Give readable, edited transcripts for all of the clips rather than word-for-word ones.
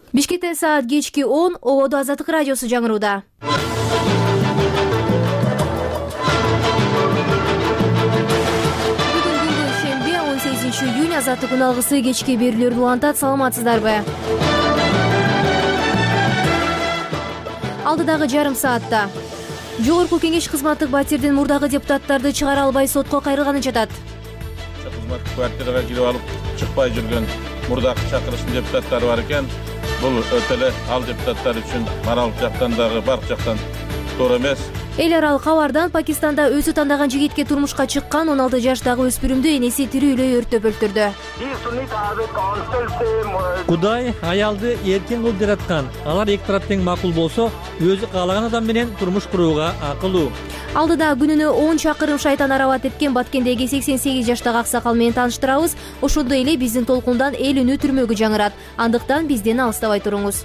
Бишкекте саат кечки 10, ободо Азаттык радиосу жаңырууда. Бүгүн күндү шемби 18-июнь Азаттык үналгысы кечки берүүлөрдү улантат. Саламатсыздарбы? Алдыдагы жарым саатта Жогорку кеңеш кызматтык батирдин мурдагы депутаттарды чыгара албай сотко кайрылганын жатат. Кызматтык квартирага кирип алып чыкпай жүргөн мурдагы чакырыштын депутаттары бар экен. Бул өтө эле ал депутаттар үчүн моралдык жактан дагы бардык жактан туура эмес. Эл аралык кабардан Пакистанда өзү тандаган жигитке турмушка чыккан 16 жаштагы өспүрүмдү энеси тирүүлөй өрттөп өлтүрдү. Кудай аялды эркин кылып жараткан. Алар эки тарап тең макул болсо, өзү каалаган адам менен турмуш курууга акылуу. Алдыда күнүнө 10 чакырым шайтан араба тепкен Баткендеги 88 жаштагы аксакал менен тааныштырабыз. Ошондой эле биздин толкундан эл үнү түрмөгү жаңырат. Андыктан бизден алыстабай туруңуз.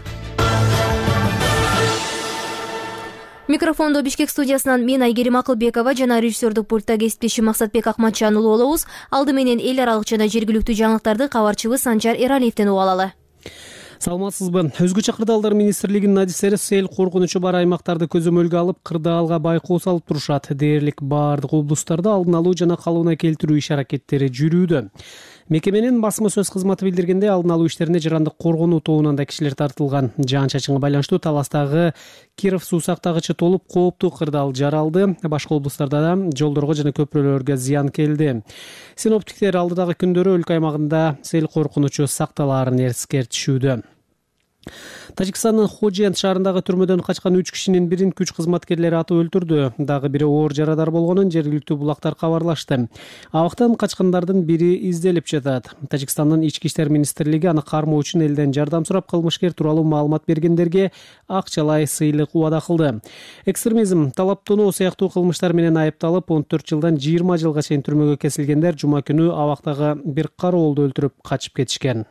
Микрофондо Бишкек студиясынан мен Айгерим Акылбекова жана режиссердук пультта кесиптешим Максатбек Акматжан уулу болобуз. Алды менен эл аралык жана жергиликтүү жаңылыктарды кабарчыбыз Санжар Эралиевден угуп алалы. Саламатсызбы? Өзгөчө кырдаалдар министрлигинин адистери сел коркунучу бар аймактарды көзөмөлгө алып, кырдаалга байкоо салып турушат. Дээрлик баардык облустарда алдын алуу жана калыбына келтирүү иш-аракеттери жүрүүдө. Мекеменин басма сөз кызматы билдиргенде, алдын алуу иштерине жарандык коргонуу тобунан да кишилер тартылган. Жаан-чачынга байланыштуу Таластагы Киров суу сактагычы толуп кооптуу кырдаал жаралды. Башка облустарда да жолдорго жана көпүрөлөргө зыян келди. Синоптиктер алдыдагы күндөрү өлкө аймагында сел коркунучу сакталаарын эскертишүүдө. Тажикстандын Ходжент шаарындагы түрмөдөн качкан 3 кишинин бирин күч кызматкерлери атып өлтүрдү. Дагы бири оор жарадар болгонун жергиликтүү булактар кабарлашты. Абактан качкандардын бири изделип жатат. Тажикстандын ички иштер министрлиги аны кармоо үчүн элден жардам сурап, кылмышкер тууралуу маалымат бергендерге акчалай сыйлык убада кылды. Экстремизм, талаптонуу сыяктуу кылмыштар менен айыпталып, 14 жылдан 20 жылга чейин түрмөгө кесилгендер жума күнү абактагы бир кароолду өлтүрүп качып кетишкен.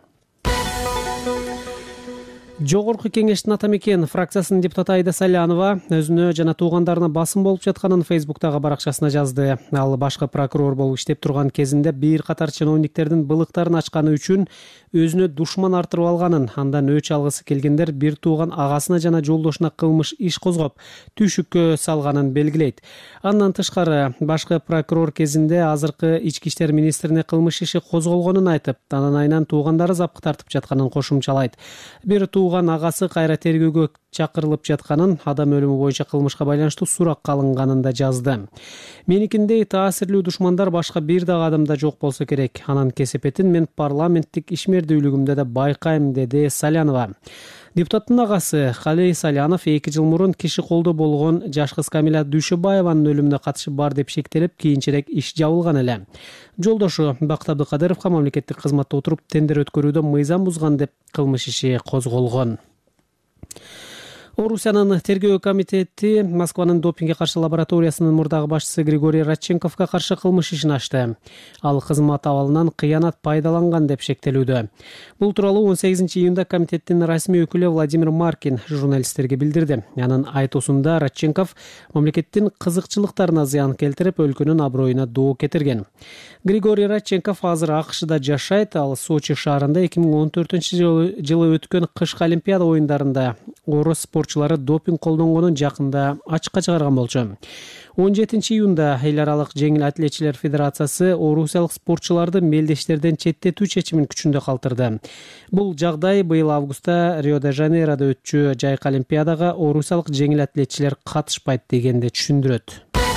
Жогорку кеңештин атамекен фракциясынын депутаты Айда Салянова өзүнө жана туугандарына басым болуп жатканын Фейсбуктагы баракчасына жазды. Ал башкы прокурор болуп иштеп турган кезинде бир катар чиновниктердин былыктарын ачканы үчүн өзүнө душман артырып алганын, андан өч алгысы келгендер бир тууган агасына жана жолдошуна кылмыш иш козгоп, түйшүккө салганын белгилейт. Андан тышкары башкы прокурор кезинде азыркы ички иштер министрине кылмыш иши козголгонун айтып, анын айынан туугандары запкы тартып жатканын кошумчалайт. Бир тууган агасы кайра тергөөгө чакырылып жатканын, адам өлүмү боюнча кылмышка байланыштуу суракка алынганын да жазды. Меникиндей таасирлүү душмандар башка бир дагы адамда жок болсо керек. Анын кесепетин мен парламенттик ишмердүүлүгүмдө да байкайм, деди Салянова. Депутаттын агасы Халей Салянов 2 жыл мурун киши колдо болгон жаш кыз Камила Дүйшөбаеванын өлүмүнө катышы бар деп шектелип, кийинчерээк иш жабылган эле. Жолдошу Бакыт Абдыкадыровго мамлекеттик кызматта отуруп тендер өткөрүүдө мыйзам бузган деп кылмыш иши козголгон. Орусиянын тергөө комитети Москванын допингге каршы лабораториясынын мурдагы башчысы Григорий Радченковго каршы кылмыш ишин ачты. Ал кызмат абалынан кыянат пайдаланган деп шектелүүдө. Бул тууралуу 18 июнда комитеттин расмий өкүлү Владимир Маркин журналисттерге билдирди. Анын айтуусунда Радченков мамлекеттин кызыкчылыктарына зыян келтирип, өлкөнүн аброюна доо кетирген. Григорий Радченков азыр АКШда жашайт. Ал Сочи шаарында 2014-жылы өткөн кышкы Олимпиада оюндарында орус спортчулары допинг колдонгонун жакында ачыкка чыгарган болчу. 17 июнда эл аралык жеңил атлетчилер федерациясы орусиялык спортчуларды мелдештерден четтетүү чечимин күчүндө калтырды. Бул жагдай быйыл августта Рио-де-Жанейрода өтчү жайкы Олимпиадага орусиялык жеңил атлетчилер катышпайт дегенди түшүндүрөт.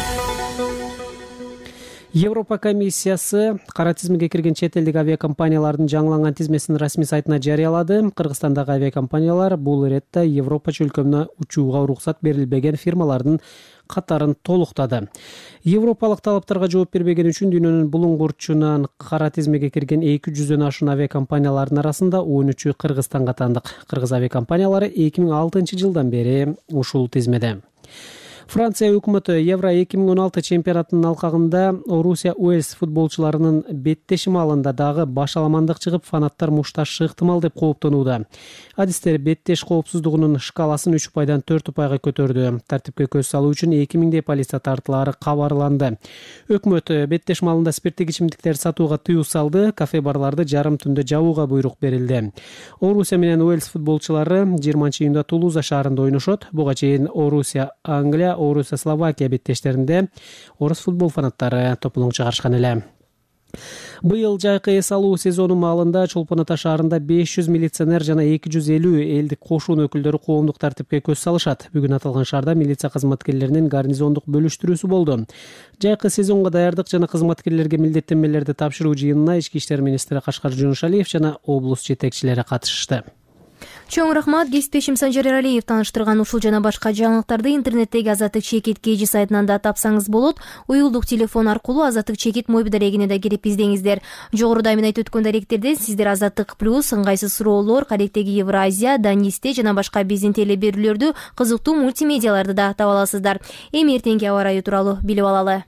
Европа комиссиясы кара тизмеге кирген чет элдик авиакомпаниялардын жаңыланган тизмесин расмий сайтына жарыялады. Кыргызстандагы авиакомпаниялар бул иретте Европа чөлкөмүнө учууга уруксат берилбеген фирмалардын катарын толуктады. Европалык талаптарга жооп бербеген үчүн дүйнөнүн булуңгурчунан кара тизмеге кирген 200дөн ашуун авиакомпаниялардын арасында 13-ü Кыргызстанга тандык. Кыргыз авиакомпаниялары 2006 жылдан бери ушул тизмеде. Франция өкмөтү Евро 2016 чемпионатынын алкагында Орусия Уэльс футболчуларынын беттеши маалында дагы башаламандык чыгып, фанаттар мушташы ыктымал деп кооптонууда. Адистер беттеш коопсуздугунун шкаласын 3 упайдан 4 упайга көтөрдү. Тартипке көз салуу үчүн 2000 полиция тартылаары кабарланды. Өкмөт беттеш маалында спирттик ичимдиктер сатууга тыюу салды, кафе барларды жарым түндө жабууга буйрук берилди. Орусия менен Уэльс футболчулары 20-июнда Тулуза шаарында ойношот. Буга чейин Орусия Англия, Орусия Словакия беттештеринде орус футбол фанаттары тополоң чыгарышкан эле. Быйыл жайкы эс алуу сезону маалында Чолпон Ата шаарында 500 милиционер жана 250 элдик кошун өкүлдөрү коомдук тартипке көз салышат. Бүгүн аталган шаарда милиция кызматкерлеринин гарнизондук бөлүштүрүүсү болду. Жайкы сезонго даярдык жана кызматкерлерге милдеттенмелерди тапшыруу жыйынына Ички иштер министри Кашкар Жунушалиев жана облус жетекчилери катышышты. Чоң рахмат. Кесиптешим Санжар Эралиев тааныштырган ушул жана башка жаңылыктарды интернеттеги Азаттык чекит KG сайтынан да тапсаңыз болот. Уюлдук телефон аркылуу Азаттык чекит мобил дарегине да кирип издеңиздер. Жогоруда мен айтып өткөн даректерде сиздер Азаттык плюс, ыңгайсыз суроолор, кадектеги Евразия, Данисте жана башка биздин теле берүүлөрдү, кызыктуу мультимедиаларды да таба аласыздар. Эми эртеңки аба ырайы тууралуу билип алалы.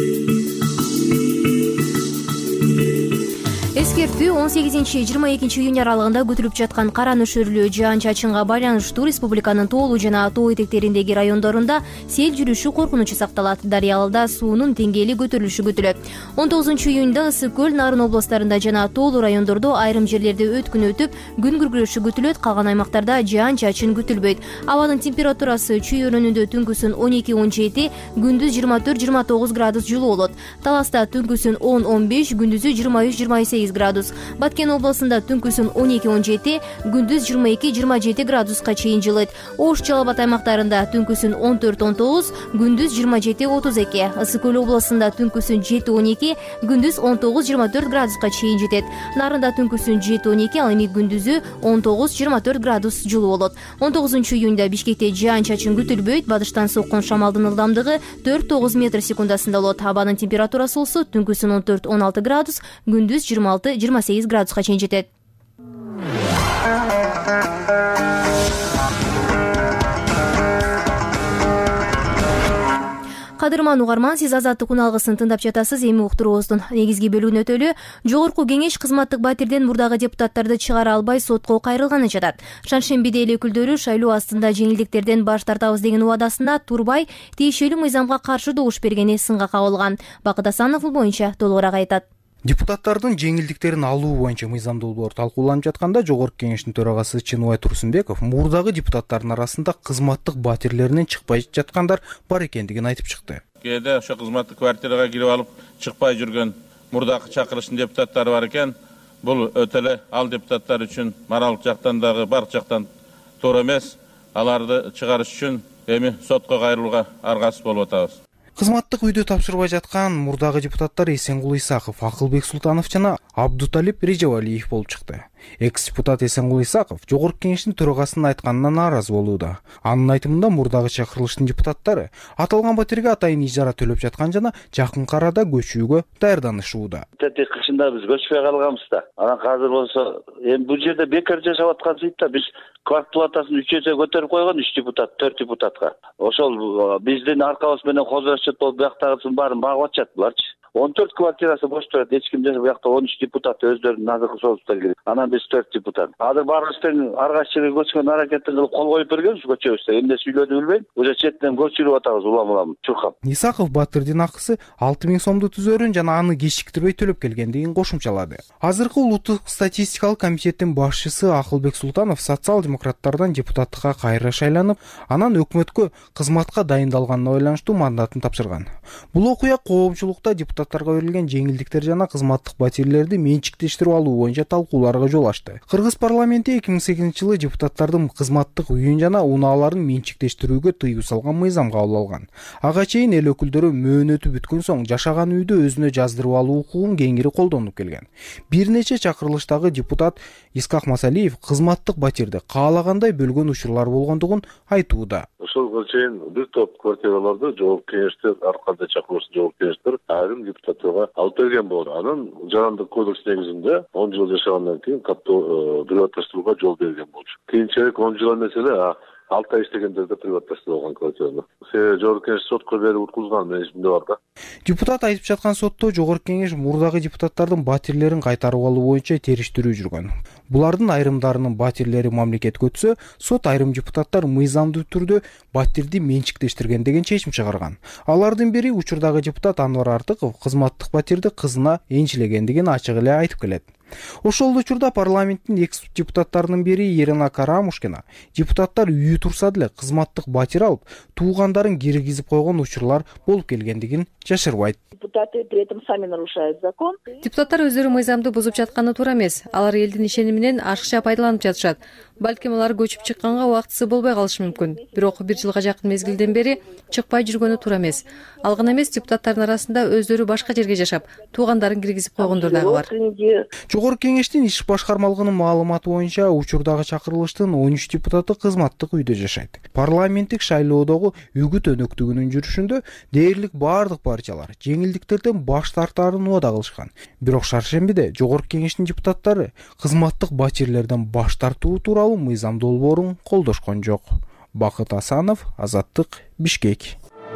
Эскертүү 18-22 июнь аралыгында күтүлүп жаткан кара нөшөрлүү жаан-чачынга байланыштуу республиканын тоолуу жана тоо этектериндеги райондорунда сел жүрүшү коркунучу сакталат. Дарыялда суунун деңгээли көтөрүлүшү күтүлөт. 19 июнда Ысык көл, Нарын областарында жана тоолуу райондордо айрым жерлерде өткүн өтүп, күн күркүрөшү күтүлөт. Калган аймактарда жаан-чачын күтүлбөйт. Абанын температурасы чүй өрөөнүндө түнкүсүн 12-17, күндүз 24-29 градус жылуу болот. Таласта түнкүсүн 10-15, күндүзү 23-28 градус. Баткен областында түнкүсүн 12-17, күндүз 22-27 градуска чейин жылыт. Ош Жалал Абад аймактарында түнкүсүн 14-19, күндүз 27-32. Ысык көл областында түнкүсүн 7-12, күндүз 19-24 градуска чейин жетет. Нарында түнкүсүн 7-12, ал эми күндүзү 19-24 градус жылуу болот. 19 июнда Бишкекте жаан-чачын күтүлбөйт. Батыштан соккон шамалдын ылдамдыгы 4-9 метр секундасында болот. Абанын температурасы болсо түнкүсүн 14-16 градус, күндүз 26-28 градуска чейин жетет. Кадырман угарман, сиз Азаттык уналгысын тыңдап жатасыз. Эми уктуруубуздун негизги бөлүгүнө өтөлү. Жогорку кеңеш кызматтык батирден мурдагы депутаттарды чыгара албай сотко кайрылганы жатат. Шаршембиде эл өкүлдөрү шайлоо астында жеңилдиктерден баш тартабыз деген убадасында турбай тиешелүү мыйзамга каршы добуш бергени сынга кабылган. Бакыт Асанов бул боюнча толугураак айтат. Депутаттардын жеңилдиктерин алуу боюнча мыйзам долбоор талкууланып жатканда Жогорку кеңештин төрагасы Чыныбай Турсунбеков мурдагы депутаттардын арасында кызматтык батирлеринен чыкпай жаткандар бар экендигин айтып чыкты. Кээде ошо кызматтык квартирага кирип алып чыкпай жүргөн мурдагы чакырылыштын депутаттары бар экен. Бул өтө эле ал депутаттар үчүн моралдык жактан дагы бардык жактан туура эмес. Аларды чыгарыш үчүн эми сотко кайрылууга аргасыз болуп атабыз. Кызматтык үйдө тапшырбай жаткан мурдагы депутаттар Эсенгул Исаков, Акылбек Султанов жана Абдуталип Режебалиев болуп чыкты. Экс-депутат Эсенгул Исаков Жогорку кеңештин төрагасынын айтканына нааразы болууда. Анын айтымында мурдагы чакырылыштын депутаттары аталган батирге атайын ижара төлөп жаткан жана жакынкы арада көчүүгө даярданышууда. Тетик кышында биз көчпөй калганбыз да. Анан азыр болсо эми бул жерде бекер жашап аткансыз да. Биз квартплатасын 3-чө көтөрүп койгон 3 депутат, 4 депутатка. Ошол биздин аркабыз менен хозурачет болуп бияктагысын баарын багып атышат буларчы. 14 квартирасы бош турат. Эч ким жашап, буякта 13 депутат өздөрүнүн азыркы созуптан кирип. Анан биз 4 депутат. Азыр баарыбыз тең ар кайсы жерге көчкөн аракетин кылып кол коюп бергенбиз көчөбүздө. Эмне сүйлөдү билбейм. Уже четтен көчүрүп атабыз улам чуркап. Исаков батирдин акысы 6000 сомду түзөрүн жана аны кечиктирбей төлөп келгендигин кошумчалады. Азыркы улуттук статистикалык комитеттин башчысы Акылбек Султанов социал-демократтардан депутаттыкка кайра шайланып, анан өкмөткө кызматка дайындалганына байланыштуу мандатын тапшырган. Бул окуя коомчулукта депутаттарга берилген жеңилдиктер жана кызматтык батирлерди менчиктештирип алуу боюнча талкууларга жол ачты. Кыргыз парламенти 2008-жылы депутаттардын кызматтык үйүн жана унааларын менчиктештирүүгө тыюу салган мыйзам кабыл алган. Ага чейин эл өкүлдөрү мөөнөтү бүткөн соң жашаган үйдү өзүнө жаздырып алуу укугун кеңири колдонуп келген. Бир нече чакырылыштагы депутат Искак Масалиев кызматтык батирди каалагандай бөлгөн учурлар болгондугун айтууда. Ошого чейин бир топ квартираларды Жогорку кеңештер ар кандай чакырылышты Жогорку кеңештер айрым депутаттарга алып берген болду. Анын жарандык кодекс негизинде 10 жыл жашагандан кийин каттоо приватташтырууга жол берген болчу. Кийинчерээк 10 жыл эмес эле 6 ай иштегендерде приватташтырылган квартираны. Себеби жогорку кеңеш сотко берип уткузган менин эсимде бар да. Депутат айтып жаткан сотто жогорку кеңеш мурдагы депутаттардын батирлерин кайтарып алуу боюнча териштирүү жүргөн. Булардын айрымдарынын батирлери мамлекетке өтсө, сот айрым депутаттар мыйзамдуу түрдө батирди менчиктештирген деген чечим чыгарган. Алардын бири учурдагы депутат Анвар Артыков кызматтык батирди кызына энчилегендигин ачык эле айтып келет. Ошол учурда парламенттин экс депутаттарынын бири Ирина Карамушкина депутаттар үйү турса деле кызматтык батир алып, туугандарын киргизип койгон учурлар болуп келгендигин жашырбайт. Депутаты при этом сами нарушают закон. Депутаттар өздөрү мыйзамды бузуп жатканы туура эмес. Алар элдин ишениминен ашыкча пайдаланып жатышат. Балким алар көчүп чыкканга убактысы болбой калышы мүмкүн. Бирок 1 жылга жакын мезгилден бери чыкпай жүргөнү туура эмес. Ал гана эмес, депутаттардын арасында өздөрү башка жерге жашап, туугандарын киргизип койгондор дагы бар. Жогорку кеңештин иш башкармалыгынын маалыматы боюнча учурдагы чакырылыштын 13 депутаты кызматтык үйдө жашайт. Парламенттик шайлоодогу үгүт өнөктүгүнүн жүрүшүндө дээрлик баардык партиялар жеңилдиктерден баш тартаарын убада кылышкан. Бирок шаршембиде жогорку кеңештин депутаттары кызматтык батирлерден баш тартуу тууралуу мыйзам долбоорун колдошкон жок. Бакыт Асанов, Азаттык, Бишкек.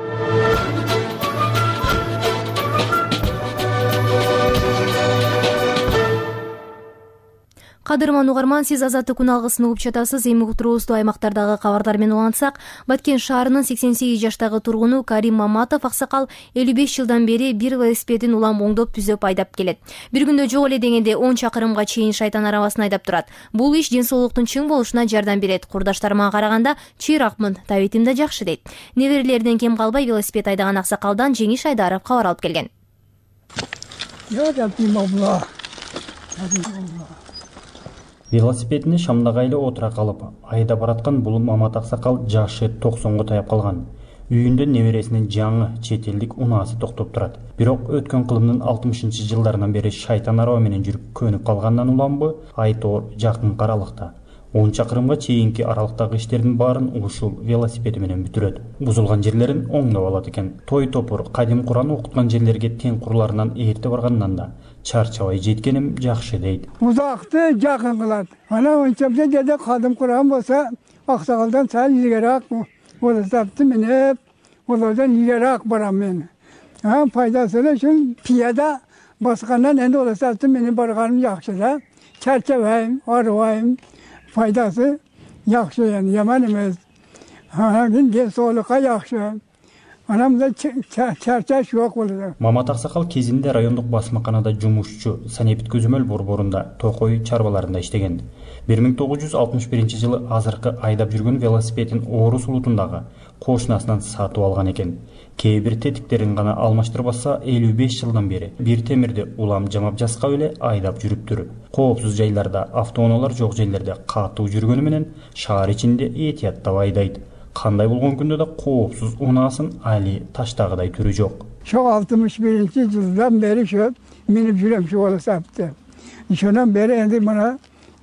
Кадырман угарман, сиз Азаттык күн алгысын угуп жатасыз. Эми уктуруубузду аймактардагы кабардар менен улантсак, Баткен шаарынын 88 жаштагы тургуну Карим Маматов аксакал 55 жылдан бери бир велосипедин улам оңдоп түзөп айдап келет. Бир күндө жок эле дегенде 10 чакырымга чейин шайтан арабасын айдап турат. Бул иш ден соолуктун чың болушуна жардам берет. Курдаштарыма караганда чыйракмын, табитим да жакшы дейт. Неберелерден кем калбай велосипед айдаган аксакалдан Жеңиш Айдаров кабар алып келген. Велосипедине шамдагайлы отура калып, айда бараткан бул Мамат аксакал жашы 90го таяп калган. Үйүндө небересинин жаңы чет элдик унаасы токтоп турат. Бирок өткөн кылымдын 60-жылдарынан бери шайтан араба менен жүрүп көнүп калгандан уламбы, айтор жакын аралыкта. 10 чакырымга чейинки аралыктагы иштердин баарын ушул велосипеди менен бүтүрөт. Бузулган жерлерин оңдоп алат экен. Той топур, кадим Куран окуткан жерлерге тең курларынан эрте баргандан да чарчабай жеткеним жакшы дейт. Узакты жакын кылат. Ана ончамда жерде кадим Куран болсо, аксакалдан сал илгерээк велосипедти минеп, олардан илгерээк барам мен. Пайдасы үчүн пияда баскандан энди велосипедти минип барганым жакшы да. Чарчабайм, арыбайм. Faydası yaxşı yani, yaman emez. Anamın dен соолукка yaxşı. Anamda çarçaş yok olur. Мамат аксакал кезинде райондук басмаканада жумушчу, санепит көзөмөл борборунда токой чарбаларында иштеген. 1961-жылы азыркы айдап жүргөн велосипедин Орус улутундагы кошунасынан сатып алган экен. Кээ бир тетиктерин гана алмаштырбаса 55 жылдан бери бир темирди улам жамап жаска эле айдап жүрүптүр. Коопсуз жайларда, автоунаалар жок жерлерде катуу жүргөнү менен шаар ичинде этияттап айдайт. Кандай болгон күндө да коопсуз унаасын али таштагыдай түрү жок. Şu 61-жылдан beri şu minip жүрөм şu велосипедти. Şondan beri endi bana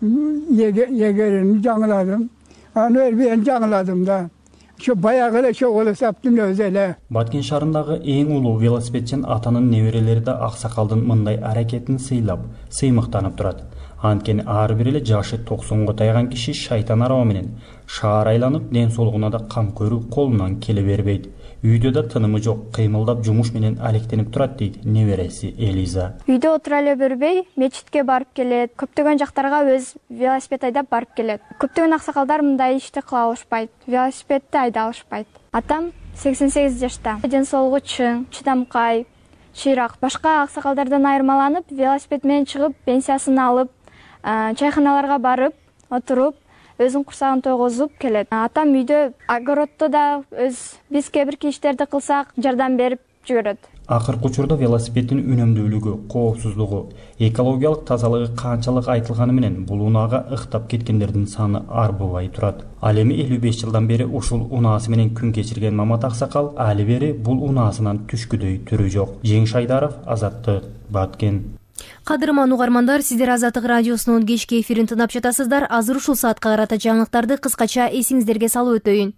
yegerini жаңыладым. Аны ben жаңыладым да. Şu bayağı эле şu велосипедтин өзү эле. Баткен шаарындагы эң улуу велосипедчен атанын неберелери да аксакалдын мындай аракетин сыйлап, сыймыктанып турат. Анткени ар бир эле жашы 90го тайган киши шайтан араба менен шаар айланып, ден соолугуна да кам көрүү колунан келе бербейт. Үйдө да тынымы жок, кыймылдап жумуш менен алектенип турат дейт небереси Элиза. Үйдө отура эле бербей, мечитке барып келет. Көптөгөн жактарга өз велосипед айдап барып келет. Көптөгөн аксакалдар мындай ишти кыла алышпайт. Велосипедти айда алышпайт. Атам 88 жашта. Ден соолугу чың, чыдамкай, чыйрак. Башка аксакалдардан айырмаланып, велосипед менен чыгып, пенсиясын алып, чайханаларга барып, отуруп, өзүн курсагын тойгозуп келет. Атам үйдө огородто да биз кээ бир иштерди кылсак жардам берип жүрөт. Акыркы учурда велосипеддин үнөмдүүлүгү, коопсуздугу, экологиялык тазалыгы канчалык айтылганы менен бул унаага ыктап кеткендердин саны арбыбай турат. Ал эми 55 жылдан бери ушул унаасы менен күн кечирген Мамат аксакал али бери бул унаасынан түшкүдөй түрү жок. Жеңиш Айдаров, Азаттык, Баткен. Кадырман угармандар, сиздер Азаттык радиосунун кечки эфирин тыңдап жатасыздар. Азыр ушул саатка карата жаңылыктарды кыскача эсиңиздерге салып өтөйүн.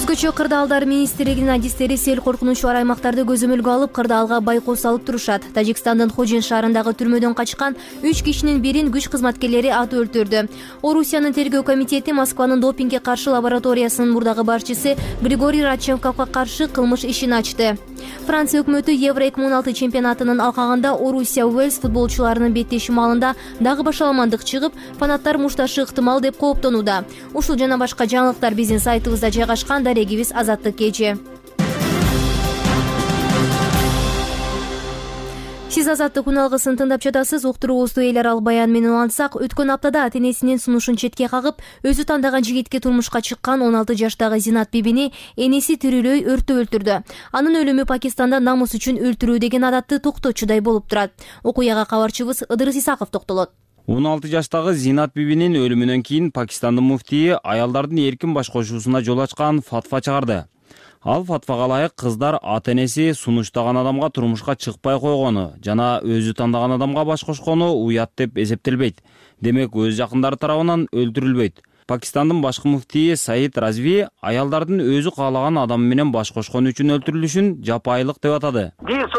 Өзгөчө кырдаалдар министрлигинин адистери сел коркунучу бар аймактарды көзөмөлгө алып кырдаалга байкоо салып турушат. Тажикстандын Хожин шаарындагы түрмөдөн качкан 3 кишинин бирин күч кызматкерлери атып өлтүрдү. Орусиянын тергөө комитети Москванын допингге каршы лабораториясынын мурдагы башчысы Григорий Радченковго каршы кылмыш ишин ачты. Франция өкмөтү Евро 2016 чемпионатынын алкагында Орусия Уэльс футболчуларынын беттеши маалында дагы башаламандык чыгып, фанаттар мушташы ыктымал деп кооптонууда. Ушул жана башка жаңылыктар биздин сайтыбызда жайгашкан. Дарегибиз Азаттык кечи. Сиз Азаттык күн алгысын тыңдап жатасыз. Уктуруубузду эл аралык баян менен улантсак, өткөн аптада ата-энесинин сунушун четке кагып, өзү тандаган жигитке турмушка чыккан 16 жаштагы Зинат Бибини энеси тирүүлөй өртөп өлтүрдү. Анын өлүмү Пакистанда намус үчүн өлтүрүү деген адатты токтотчудай болуп турат. Окуяга кабарчыбыз Ыдырыс Исаков токтолот. 16 жаштагы Зинат Бибинин өлүмүнөн кийин Пакистандын муфтийи аялдардын эркин баш кошуусуна жол ачкан фатва чыгарды. Ал фатвага ылайык кыздар ата-энеси сунуштаган адамга турмушка чыкпай койгону жана өзү тандаган адамга баш кошкону уят деп эсептелбейт. Демек, өз жакындары тарабынан өлтүрүлбөйт. Пакистандын башкы муфтийи Саид Разви аялдардын өзү каалаган адам менен баш кошкону үчүн өлтүрүлүшүн жапайылык деп атады.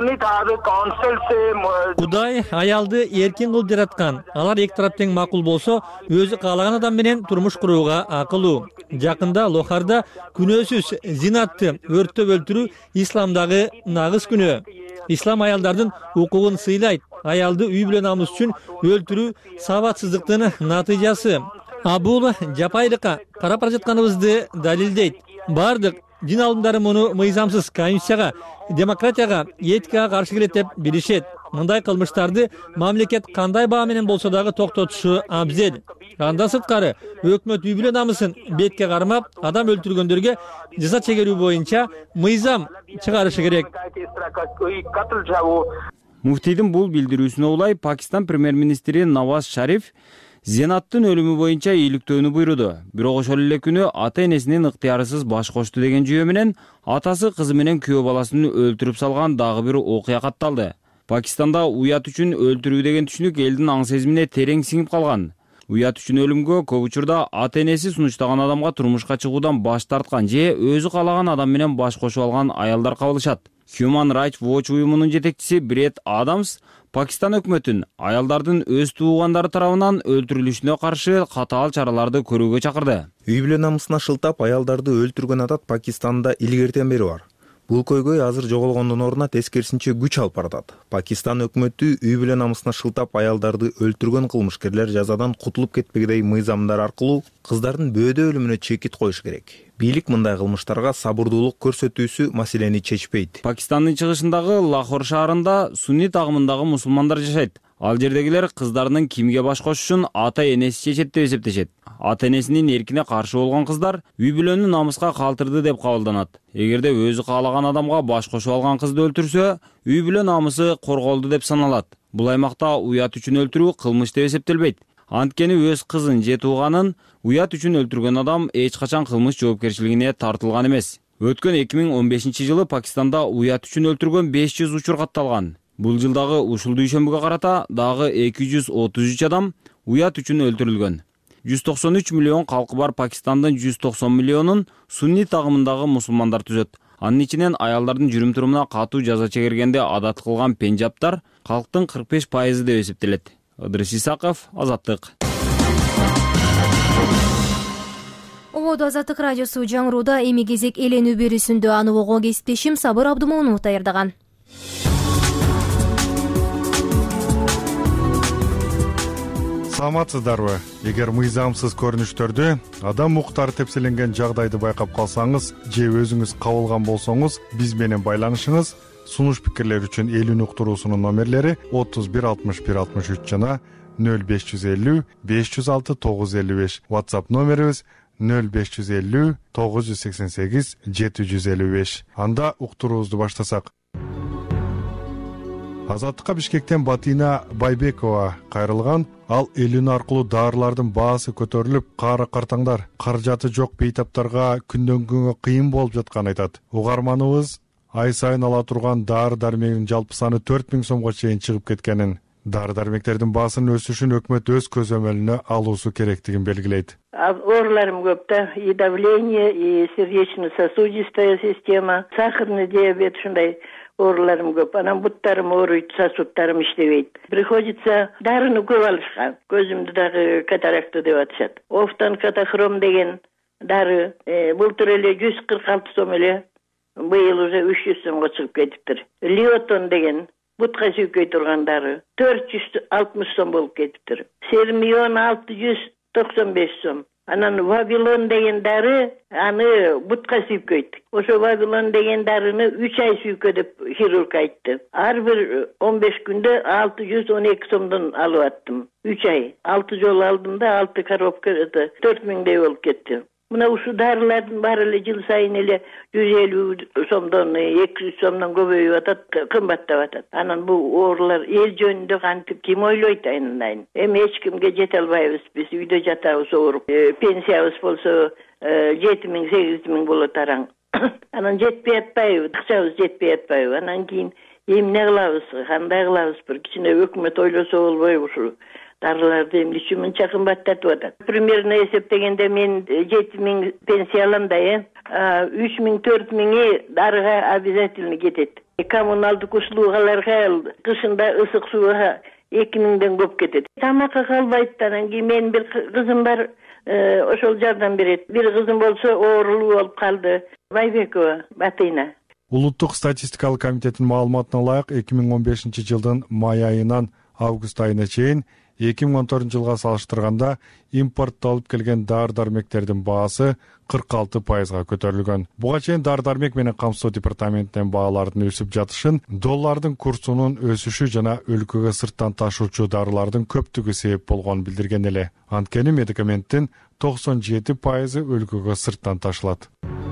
Кудай аялды эркин кылып жараткан. Алар эки тарап тең макул болсо, өзү каалаган адам менен турмуш курууга акылуу. Жакында Лохарда күнөөсүз Зинатты өрттөп өлтүрүү исламдагы нагыз күнөө. Ислам аялдардын укугун сыйлайт. Аялды үй бүлө намыс үчүн өлтүрүү сабатсыздыктын натыйжасы. Бул жапайылыкка карап бара жатканыбызды далилдейт. Бардык дин алымдары муну мыйзамсыз конституцияга, демократияга, этикага каршы келет деп билишет. Мындай кылмыштарды мамлекет кандай баа менен болсо дагы токтотушу абзел. Андан сырткары өкмөт үй бүлө намысын бетке кармап, адам өлтүргөндөргө жаза чегерүү боюнча мыйзам чыгарышы керек. Муфтийдин бул билдирүүсүнө улай Пакистан премьер-министри Наваз Шариф Зинаттын өлүмү боюнча ийгиликтөөнү буйруду. Бирок ошол эле күнү ата-энесинин ыктыярсыз баш кошту деген жүйө менен атасы кызы менен күйөө баласын өлтүрүп салган дагы бир окуя катталды. Пакистанда уят үчүн өлтүрүү деген түшүнүк элдин аң сезимине терең сиңип калган. Уят үчүн өлүмгө көп учурда ата-энеси сунуштаган адамга турмушка чыгуудан баш тарткан же өзү каалаган адам менен баш кошуп алган аялдар кабылышат. Human Rights Watch уюмунун жетекчиси Бред Адамс Пакистан өкмөтүн аялдардын өз туугандары тарабынан өлтүрүлүшүнө каршы катаал чараларды көрүүгө чакырды. Үй бүлө намысына шылтап аялдарды өлтүргөн адат Пакистанда илгертен бери бар. Бул көйгөй азыр жоголгондун ордуна тескерисинче күч алып баратат. Пакистан өкмөтү үй бүлө намысына шылтап аялдарды өлтүргөн кылмышкерлер жазадан кутулуп кетпегидей мыйзамдар аркылуу кыздардын бөөдө өлүмүнө чекит коюш керек. Бийлик мындай кылмыштарга сабырдуулук көрсөтүүсү маселени чечпейт. Пакистандын чыгышындагы Лахор шаарында суннит агымындагы мусулмандар жашайт. Ал жердегилер кыздарынын кимге баш кошушун ата-энеси чечет деп эсептешет. Ата-энесинин эркине каршы болгон кыздар үй бүлөнү намыска калтырды деп кабылданат. Эгерде өзү каалаган адамга баш кошуп алган кызды өлтүрсө, үй бүлө намысы корголду деп саналат. Бул аймакта уят үчүн өлтүрүү кылмыш деп эсептелбейт. Анткени өз кызын же тууганын уят үчүн өлтүргөн адам эч качан кылмыш жоопкерчилигине тартылган эмес. Өткөн 2015 жылы Пакистанда уят үчүн өлтүргөн 500 учур катталган. Бул жылдагы ушул дүйшөмбүгө карата дагы 233 адам уят үчүн өлтүрүлгөн. 193 миллион калкы бар Пакистандын 190 миллионун суннит агымындагы мусулмандар түзөт. Анын ичинен аялдардын жүрүм-турумуна катуу жаза чегергенде адат кылган пенджабтар калктын 45% деп эсептелет. Ыдырыс Исаков, Азаттык. Ободо Азаттык радиосу жаңырууда эми кезек эленүү берүүсүндө аны ого кесиптешим Сабыр Абдумонов даярдаган. Саламатсыздарбы? Эгер мыйзамсыз көрүнүштөрдү, адам укуктары тепселенген жагдайды байкап калсаңыз же өзүңүз кабылган болсоңуз, биз менен байланышыңыз. Сунуш пикирлер үчүн элүүнү уктуруусунун номерлери 31 61 63 жана 0550 506 955. WhatsApp номерибиз 0550 988 755. Анда уктуруубузду баштасак. Азаттыкка Бишкектен Батина Байбекова кайрылган. Ал элүүнү аркылуу дарылардын баасы көтөрүлүп, кара картаңдар, каражаты жок бейтаптарга күндөн күнгө кыйын болуп жатканын айтат. Угарманыбыз ай сайын ала турган дары дармегинин жалпы саны 4000 сомго чейин чыгып кеткенин Дары дармектердин баасынын өсүшүн өкмөт өз көзөмөлүнө алуусу керектигин белгилейт. Ооруларым көп да, и давление, и сердечно-сосудистая система, сахарный диабет, ушундай ооруларым көп. Анан буттарым ооруйт, сосудтарым иштебейт. Приходится дарыны көп алышкан. Көзүмдү дагы катаракта деп атышат. Офтан-катахром деген дары былтыр эле 146 сом эле, быйыл уже 300 сомго чыгып кетиптир. Лиотон деген бутка сүйкөй турган дары 460 сом болуп кетиптир. Сермион 695 сом. Анан Вавилон деген дары аны бутка сүйкөйт. Ошо Вавилон деген дарыны 3 ай сүйкө деп хирург айтты. Ар бир 15 күндө 612 сомдон алып аттым. 3 ай. 6 жолу алдым да 6 коробка 4000дей болуп кетти. Мына ушу дарылардын баары эле жыл сайын эле 150 сомдон 200 сомдон көбөйүп атат, кымбаттап атат. Анан бул оорулар эл жөнүндө кантип ким ойлойт айнын? Эми эч кимге жете албайбыз. Биз үйдө жатабыз ооруп. Пенсиябыз болсо 7000-8000 болот араң. Анан жетпей атпайбы, акчабыз жетпей атпайбы. Анан кийин эмне кылабыз, кандай кылабыз? Бир кичине өкмөт ойлосо болбойбу ушу? Дарыларды эмне мынча кымбаттатып атат. Примерно эсептегенде мен 7000 пенсия алам да, 3000-4000 дарыга обязательно кетет. Коммуналдык услугаларга, кышында ысык сууга 2000ден көп кетет. Тамакка калбайт. Анан кийин менин бир кызым бар, ошол жардам берет. Бир кызым болсо оорулуу болуп калды. Байбекова Батыйна. Улуттук статистикалык комитеттин маалыматына ылайык 2015-жылдын май айынан август айына чейин 2014-жылга салыштырганда импорттолуп келген дары-дармектердин баасы 46%га көтөрүлгөн. Буга чейин дары-дармек менен камсоо департаментинин баалардын өсүп жатышын доллардын курсунун өсүшү жана өлкөгө сырттан ташуучу дарылардын көптүгү себеп болгонун билдирген эле. Анткени медикаменттин 97% өлкөгө сырттан ташылат.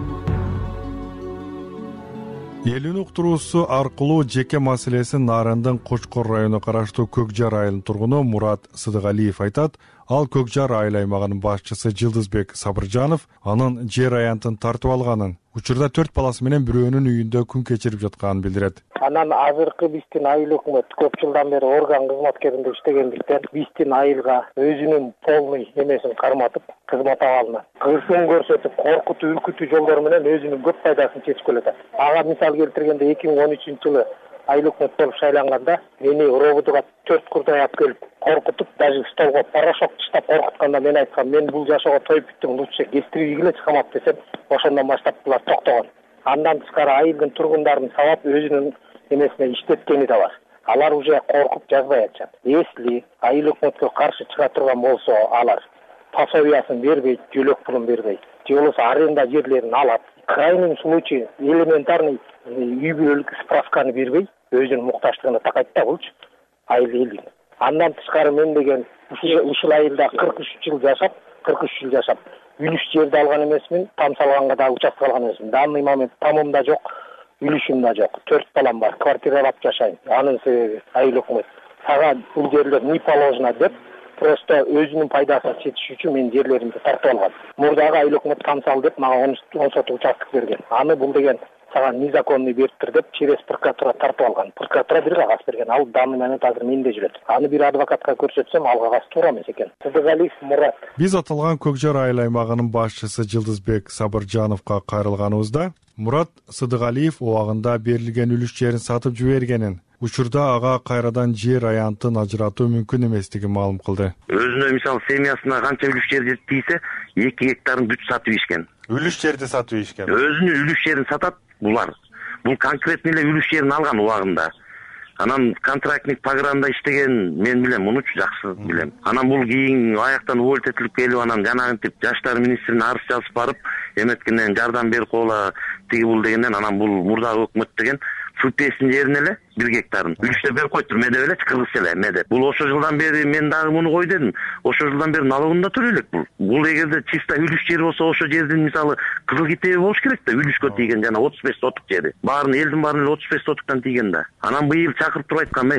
Элин уктуруусу аркылуу жеке маселесин Нарындын Кочкор району караштуу Көкжар айылынын тургуну Мурат Сыдыгалиев айтат. Ал Көкжар айыл аймагынын башчысы Жылдызбек Сабыржанов анын жер аянтын тартып алганын, учурда 4 баласы менен бирөөнүн үйүндө күн кечирип жатканын билдирет. Анан азыркы биздин айыл өкмөт көп жылдан бери орган кызматкеринде иштегендиктен биздин айылга өзүнүн полный эмесин карматып, кызмат абалына кырсын көрсөтүп, коркутуу, үркүтүү жолдор менен өзүнүн көп пайдасын чечип атат. Ага мисал келтиргенде 2013-жылы айыл өкмөт болуп шайланганда мени роботуга 4 курдай алып келип коркутуп, даже столго порошок таштап коркутканда мен айткам, мен бул жашоого тоюп бүттүм, лучше кестиргиле чыгамап десем, ошондон баштап булар токтогон. Андан тышкары айылдын тургундарын сабап өзүнүн эмесине иштеткени да бар. Алар уже коркуп жазбай атышат. Если айыл өкмөткө каршы чыга турган болсо, алар пособиясын бербейт, жөлөк пулун бербейт. Же болбосо аренда жерлерин алат. Крайний случай элементарный үй бүлөлүк справканы бербей, өзүнүн муктаждыгына такайт да булчу айыл элин. Андан тышкары мен деген ушул айылда 43 жыл жашап, үлүш жерди алган эмесмин, там салганга да участок алган эмесмин. Данный момент тамым да жок, үлүшүм да жок. 4 балам бар, квартиралап жашайм. Анын себеби айыл өкмөт сага бул жерлер не положено деп просто өзүнүн пайдасын чечиш үчүн мен жерлеримди тартып алган. Мурдагы айыл өкмөт камсал деп мага 10 соток участок берген. Аны бул деген сага незаконный бериптир деп через прокуратура тартып алган. Прокуратура бир кагаз берген. Ал данный момент азыр менде жүрөт. Аны бир адвокатка көрсөтсөм, ал кагаз туура эмес экен. Сыдыгалиев Мурат. Биз аталган Көкжар айыл аймагынын башчысы Жылдызбек Сабыржановго кайрылганыбызда Мурат Сыдыгалиев убагында берилген үлүш жерин сатып жибергенин, учурда ага кайрадан жер аянтын ажыратуу мүмкүн эместигин маалым кылды. Өзүнө мисалы семьясына канча үлүш жер жетпейсе, 2 гектарын бүт сатып ийишкен. Үлүш жерди сатып ийишкен. Өзүнүн үлүш жерин сатат булар. Бул конкретный эле үлүш жерин алган убагында. Анан контрактник программада иштеген мен билем, мунучу жакшы билем. Анан бул кийин аяктан уволить этилип келип, анан жанагынтип жаштар министрине арыз жазып барып, эметкенден жардам берип койгула тиги бул дегенден, анан бул мурдагы өкмөт деген ФПСин жерин эле 1 гектарын үлүштө берип коюптур, медеп эле кыргыз эле медеп. Бул ошо жылдан бери мен дагы муну кой дедим. Ошо жылдан бери налогун да төлөй элек бул. Бул эгерде чисто үлүш жер болсо, ошо жердин мисалы кызыл китеби болуш керек да, үлүшкө тийген жана 35 соток жери. Баарын элдин баарын эле 35 сотуктан тийген да. Анан быйыл чакырып туруп айткам,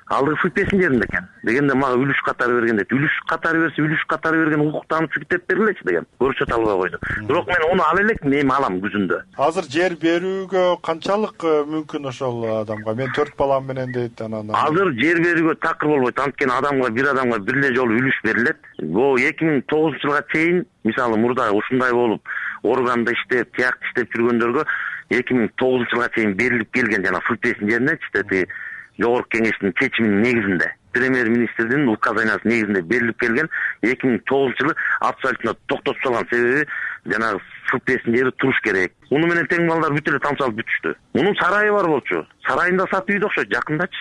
алдыгы фпстин жеринде экен дегенде мага үлүш катары берген дейт. Үлүш катары берсе үлүш катары берген укуктануучу китеп берилечи деген көрсөтө албай койду. Бирок мен уну ала элекмин, эми алам күзүндө. Азыр жер берүүгө канчалык мүмкүн ошол адамга? Мен 4 балам менен дейт анан. Азыр жер берүүгө такыр болбойт. Анткени бир адамга бир эле жолу үлүш берилет. Бул 2009-жылга чейин мисалы мурда ушундай болуп органда иштеп, тиякта иштеп жүргөндөргө 2009-жылга чейин берилип келген жана фпстин жерине читети Жогорку кеңештин чечиминин негизинде, премьер-министрдин указаниясынын негизинде берилип келген 2009-жылы абсолютно токтотуп салган себеби жанагы фпстин жери туруш керек. Муну менен тең балдар бүт эле тамсалып бүтүштү. Мунун сарайы бар болчу. Сарайында сатып үйдө окшойт жакындачы.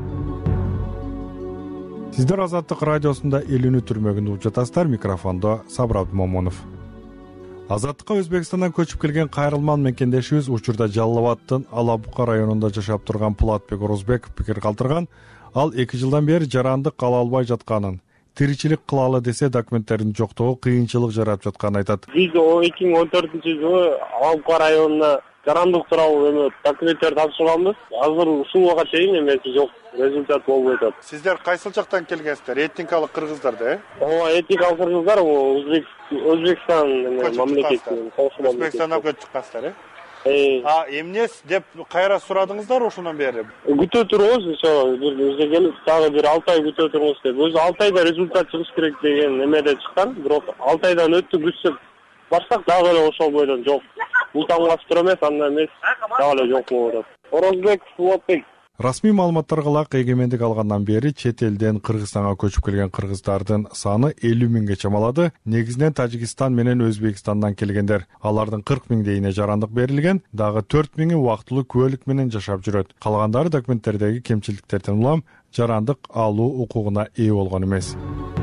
Сиздер Азаттык радиосунда Элүүнү түрмөгүн угуп жатасыздар. Микрофондо Сабыр Абдымомунов. Азаттыкка Өзбекстандан көчүп келген кайрылман мекендешибиз учурда Жалал Абадтын Алабука районунда жашап турган Пулатбек Орозбеков пикир калтырган. Ал 2 жылдан бери жарандык ала албай жатканын, тиричилик кылалы десе документтердин жоктугу кыйынчылык жарап жатканын айтат. Биз 2014-жылы Алабука районуна жарандык тууралуу документтер тапшырганбыз. Азыр ушуга чейин эмеси жок, результат болбой атат. Сиздер кайсыл жактан келгенсиздер? Этникалык кыргыздар да? Ооба, этникалык кыргыздар, Өзбекстан мамлекетинин коңшу мамлекети. Өзбекстандан көчүп чыккансыздар, эмне деп кайра сурадыңыздар ошондон бери? Күтө турбуз, бизге келип дагы бир 6 ай күтө туруңуз деп. Өзү 6 айда результат чыгыш керек деген эмеде чыккан, бирок 6 айдан өттү күтсөк барсак дагы эле ошол бойдон жок. Бул таңгастыр эмес, анда эмес, дагы эле жок болуп атат. Орозбек Пулатбек. Расмий маалыматтарга ылайык эгемендик алгандан бери чет элден Кыргызстанга көчүп келген кыргыздардын саны 50 миңге чамалады. Негизинен Тажикстан менен Өзбекстандан келгендер. Алардын 40 миңдейине жарандык берилген, дагы 4 миңи убактылуу күбөлүк менен жашап жүрөт. Калгандары документтердеги кемчиликтерден улам жарандык алуу укугуна ээ болгон эмес.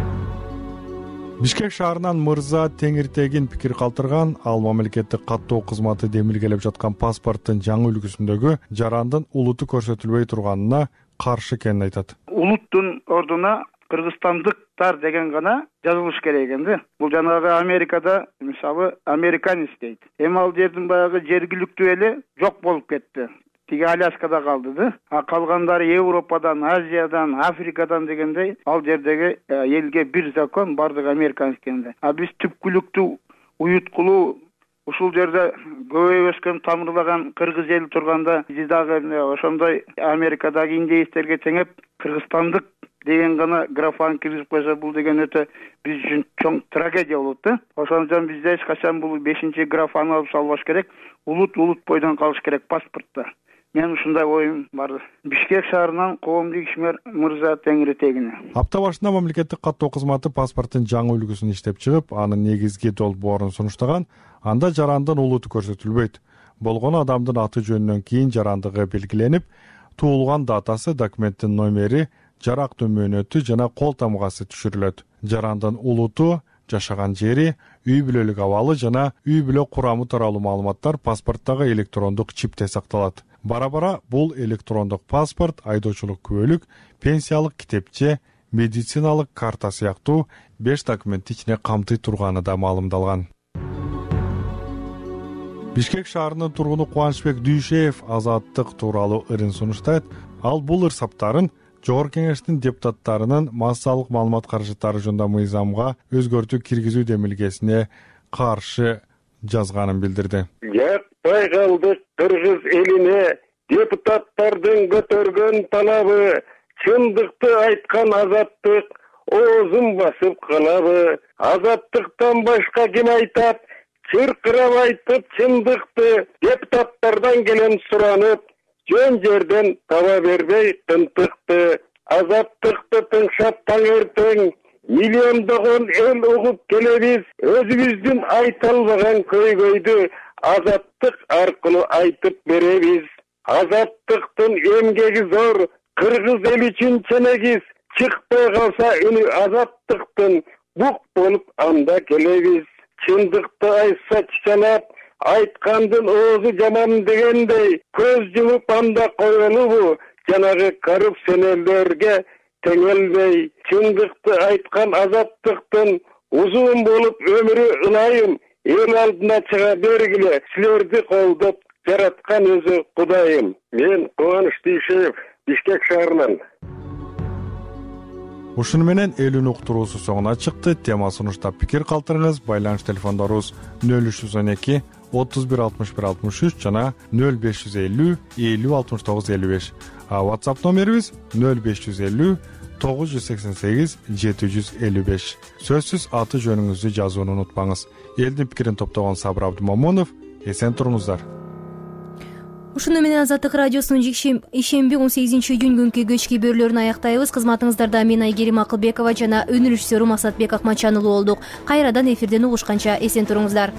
Бишкек шаарынан Мырза Теңиртегин пикир калтырган. Ал мамлекеттик каттоо кызматы демилгелеп жаткан паспорттун жаңы үлгүсүндөгү жарандын улуту көрсөтүлбөй турганына каршы экенин айтат. Улуттун ордуна кыргызстандыктар деген гана жазылыш керек экен да. Бул жанагы Америкада мисалы американец дейт. Эми ал жердин баягы жергиликтүү эли жок болуп кетти. Тиги Аляскада калды да. А калгандары Европадан, Азиядан, Африкадан дегендей ал жердеги элге бир закон, бардыгы американец экенде. А биз түпкүлүктүү уюткулуу ушул жерде көбөйүп өскөн тамырлаган кыргыз эли турганда биз дагы ошондой Америкадагы индеецтерге теңеп кыргызстандык деген гана графаны киргизип койсо бул деген өтө биз үчүн чоң трагедия болот да. Ошондон бизде эч качан бул 5-чи графаны алып салбаш керек. Улут бойдон калыш керек паспортто. Мен ушундай оюм бар. Бишкек шаарынан коомдук ишмер Мырза Теңиртегине. Апта башында мамлекеттик каттоо кызматы паспорттун жаңы үлгүсүн иштеп чыгып, анын негизги долбоорун сунуштаган. Анда жарандын улуту көрсөтүлбөйт. Болгону адамдын аты жөнүнөн кийин жарандыгы белгиленип, туулган датасы, документтин номери, жарак төмөнөтү жана кол тамгасы түшүрүлөт. Жарандын улуту, жашаган жери, үй бүлөлүк абалы жана үй бүлө курамы тууралуу маалыматтар паспорттогу электрондук чипте сакталат. Бара-бара бул электрондук паспорт, айдоочулук күбөлүк, пенсиялык китепче, медициналык карта сыяктуу 5 документти ичине камтый турганы да маалымдалган. Бишкек шаарынын тургуну Кубанычбек Дүйшеев азаттык тууралуу ырын сунуштайт. Ал бул ырсаптарын Жогорку кеңештин депутаттарынын массалык маалымат каражаттары жөнүндө мыйзамга өзгөртүү киргизүү демилгесине каршы жазганын билдирди. Жакпай калдык кыргыз элине депутаттардын көтөргөн талабы, чындыкты айткан азаттык оозун басып калабы. Азаттыктан башка ким айтат? Чыркырап айтып чындыкты депутаттардан келен суранып, жөн жерден таба бербей тынтыкты. Азаттыкты тыңшап таңертең миллиондогон эл угуп келебиз. Өзүбүздүн айта албаган көйгөйдү азаттык аркылуу айтып беребиз. Азаттыктын эмгеги зор, кыргыз эл үчүн ченегиз. Чыкпай калса үнү азаттыктын бук болуп анда келебиз. Чындыкты айтса чычанап, айткандын оозу жаман дегендей, көз жумуп анда коелубу, жанагы коррупционерлерге теңелбей. Чындыкты айткан азаттыктын узун болуп өмүрү ылайым, эл алдына чыга бергиле, силерди колдоп жараткан өзү Кудайым. Мен Кубаныч Дүйшеев, Бишкек шаарынан. Ушуну менен элүүнү уктуруусу соңуна чыкты. Тема сунуштап пикир калтырыңыз. Байланыш телефондорубуз 0312 31 61 63 жана 0550 50 69 55. WhatsApp номерибиз 0550 988 755. Сөзсүз аты жөнүңүздү жазууну унутпаңыз. Элдин пикирин топтогон Сабыр Абдымомунов. Эсен туруңуздар. Ушуну менен Азаттык радиосунун ишемби 18 июнь күнкү кечки берүүлөрүн аяктайбыз. Кызматыңыздарда мен Айгерим Акылбекова жана өнөр режиссеру Максатбек Акматчан уулу болдук. Кайрадан эфирден угушканча эсен туруңуздар.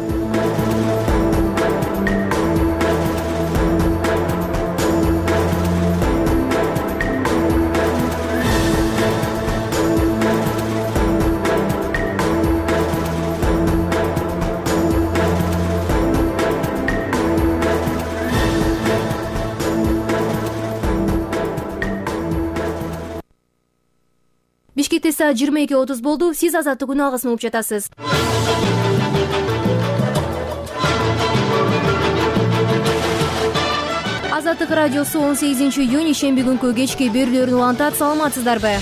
Бишкекте саат 22:30 болду. Сиз Азаттык күнү алгысын угуп жатасыз. Азаттык радиосу 18 июнь ишемби күнкү кечки берүүлөрүн улантат. Саламатсыздарбы?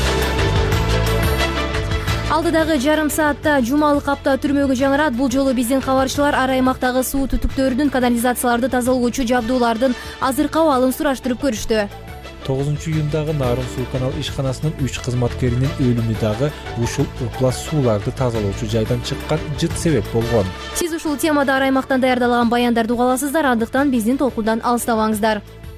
Алдыдагы жарым саатта жумалык апта түрмөгө жаңырат. Бул жолу биздин кабарчылар ар аймактагы суу түтүктөрүнүн, канализацияларды тазалоочу жабдуулардын азыркы абалын сураштырып көрүштү. 9 июндагы Нарын суу канал ишканасынын 3 кызматкеринин өлүмү дагы ушул ыплас сууларды тазалоочу жайдан чыккан жыт себеп болгон. Сиз ушул темада ар аймактан даярдалган баяндарды уга аласыздар, андыктан биздин толкундан алыстабаңыздар.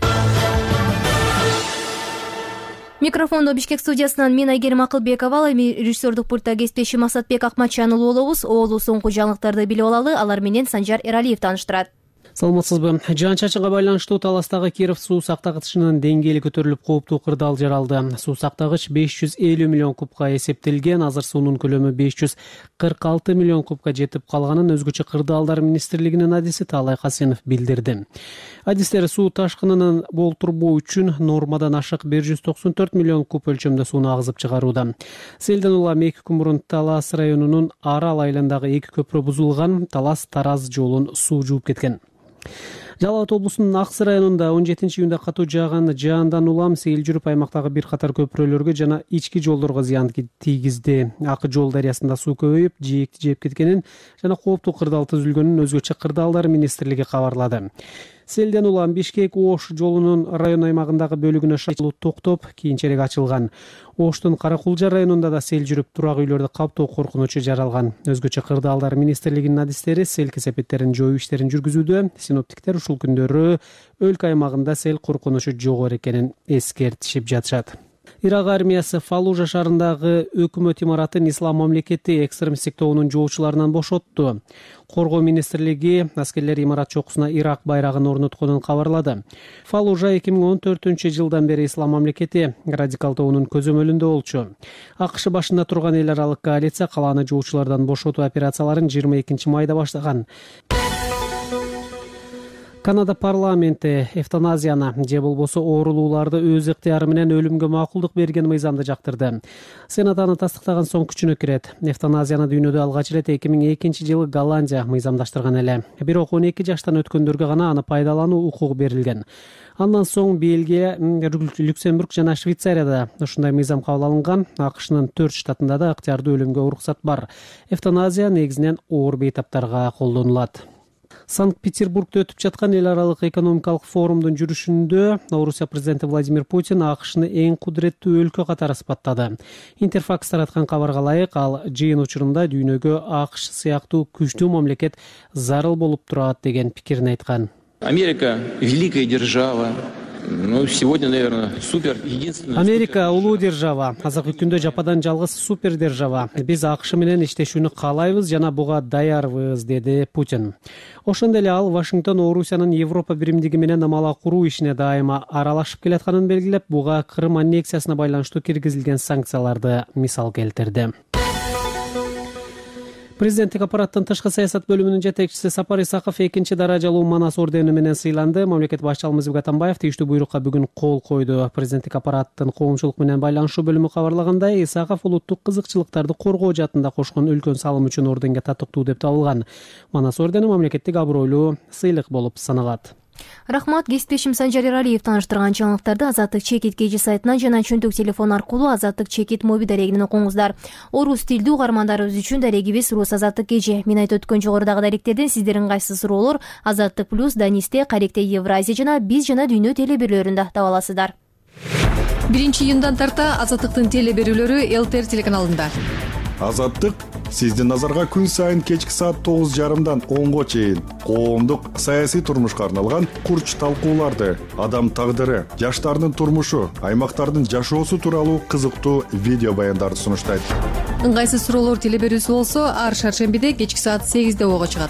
Микрофондо Бишкек студиясынан мен Айгерим Акылбекова, режиссердук пультта кесиптешим Максатбек Акматчан уулу болобуз. Оолу соңку жаңылыктарды билип алалы, алар менен Санжар Эралиев тааныштырат. Саламатсызбы? Жаан-чачынга байланыштуу Таластагы Киров суу сактагычынын деңгээли көтөрүлүп, кооптуу кырдаал жаралды. Суу сактагыч 550 миллион кубка эсептелген, азыр суунун көлөмү 546 миллион кубка жетип калганын өзгөчө кырдаалдар министрлигинин адиси Таалай Касенов билдирди. Адистер суу ташкынынын болтурбоо үчүн нормадан ашык 194 миллион куб өлчөмдө сууну агызып чыгарууда. Селден улам 2 күн мурун Талас районунун Арал айылындагы 2 көпүрө бузулган, Талас-Тараз жолун суу жууп кеткен. Жалал Абад облусунун Аксы районунда 17 июнда катуу жааган жаандан улам сел жүрүп аймактагы бир катар көпүрөлөргө жана ички жолдорго зыян тийгизди. Ак жол дарыясында суу көбөйүп, жээкти жеп кеткенин жана кооптуу кырдаал түзүлгөнүн өзгөчө кырдаалдар министрлиги кабарлады. Селден улам Бишкек-Ош жолунун район аймагындагы бөлүгүнө шайлоо токтоп, кийинчерээк ачылган. Оштун Каракулжа районунда да сел жүрүп, турак үйлөрдү каптоо коркунучу жаралган. Өзгөчө кырдаалдар министрлигинин адистери сел кесепеттерин жоюу иштерин жүргүзүүдө. Синоптиктер ушул күндөрү өлкө аймагында сел коркунучу жогору экенин эскертишип жатышат. Ирак армиясы Фалужа шаарындагы өкмөт имаратын Ислам мамлекети экстремисттик тобунун жоочуларынан бошотту. Коргоо министрлиги аскерлер имарат чокусуна Ирак байрагын орнотконун кабарлады. Фалужа 2014-жылдан бери Ислам мамлекети радикал тобунун көзөмөлүндө болчу. АКШ башында турган эл аралык коалиция калааны жоочулардан бошотуу операцияларын 22 майда баштаган. Канада парламенти эвтаназияны же болбосо оорулууларды өз ыктыяры менен өлүмгө макулдук берген мыйзамды жактырды. Сенат аны тастыктаган соң күчүнө кирет. Эвтаназияны дүйнөдө алгач ирет 2002-жылы Голландия мыйзамдаштырган эле. Бирок 12 жаштан өткөндөргө гана аны пайдалануу укугу берилген. Андан соң Бельгия, Люксембург жана Швейцарияда ушундай мыйзам кабыл алынган. АКШнын 4 штатында да ыктыярдуу өлүмгө уруксат бар. Эвтаназия негизинен оор бейтаптарга колдонулат. Санкт-Петербургда өтүп жаткан эл аралык экономикалык форумдун жүрүшүндө Орусия президенти Владимир Путин АКШны эң кудуреттүү өлкө катары сыпаттады. Интерфакс тараткан кабарга ылайык, ал жыйын учурунда дүйнөгө АКШ сыяктуу күчтүү мамлекет зарыл болуп турат деген пикирин айткан. Америка великая держава. Сегодня, наверное, супер единственная. Америка улуу держава, азыркы күндө жападан жалгыз супер держава. Биз АКШ менен иштешүүнү каалайбыз жана буга даярбыз, деди Путин. Ошондой эле ал Вашингтон Орусиянын Европа биримдиги менен амала куруу ишине дайыма аралашып келатканын белгилеп, буга Крым аннексиясына байланыштуу киргизилген санкцияларды мисал келтирди. Президенттик аппараттын тышкы саясат бөлүмүнүн жетекчиси Сапар Исаков 2 даражалуу Манас ордени менен сыйланды. Мамлекет башчы Алмазбек Атамбаев тийиштүү буйрукка бүгүн кол койду. Президенттик аппараттын коомчулук менен байланышуу бөлүмү кабарлагандай, Исаков улуттук кызыкчылыктарды коргоо жаатында кошкон үлкөн салым үчүн орденге татыктуу деп табылган. Манас ордени мамлекеттик абройлуу сыйлык болуп саналат. Рахмат, кесиптешим Санжар Эралиев тааныштырган жаңылыктарды Азаттык Чекит KG сайтынан жана чөнтөк телефон аркылуу Азаттык Чекит моби дарегинен окуңуздар. Орус тилдүү угармандарыбыз үчүн дарегибиз Рус Азаттык KG. Мен айтып өткөн жогорудагы даректерден сиздердин кайсы суроолор Азаттык Плюс, Данисте, Каректе, Евразия жана Биз жана Дүйнө телеберүүлөрүндө таба аласыздар. 1-июндан тарта Азаттыктын телеберүүлөрү ЛТР телеканалында. Азаттык сиздин назарга күн сайын кечки саат 9:30 10-го чейин коомдук саясий турмушка арналган курч талкууларды, адам тагдыры, жаштардын турмушу, аймактардын жашоосу тууралуу кызыктуу видео баяндарды сунуштайт. Ыңгайсыз суроолор телеберүүсү болсо ар шаршембиде кечки саат 8-де ого чыгат.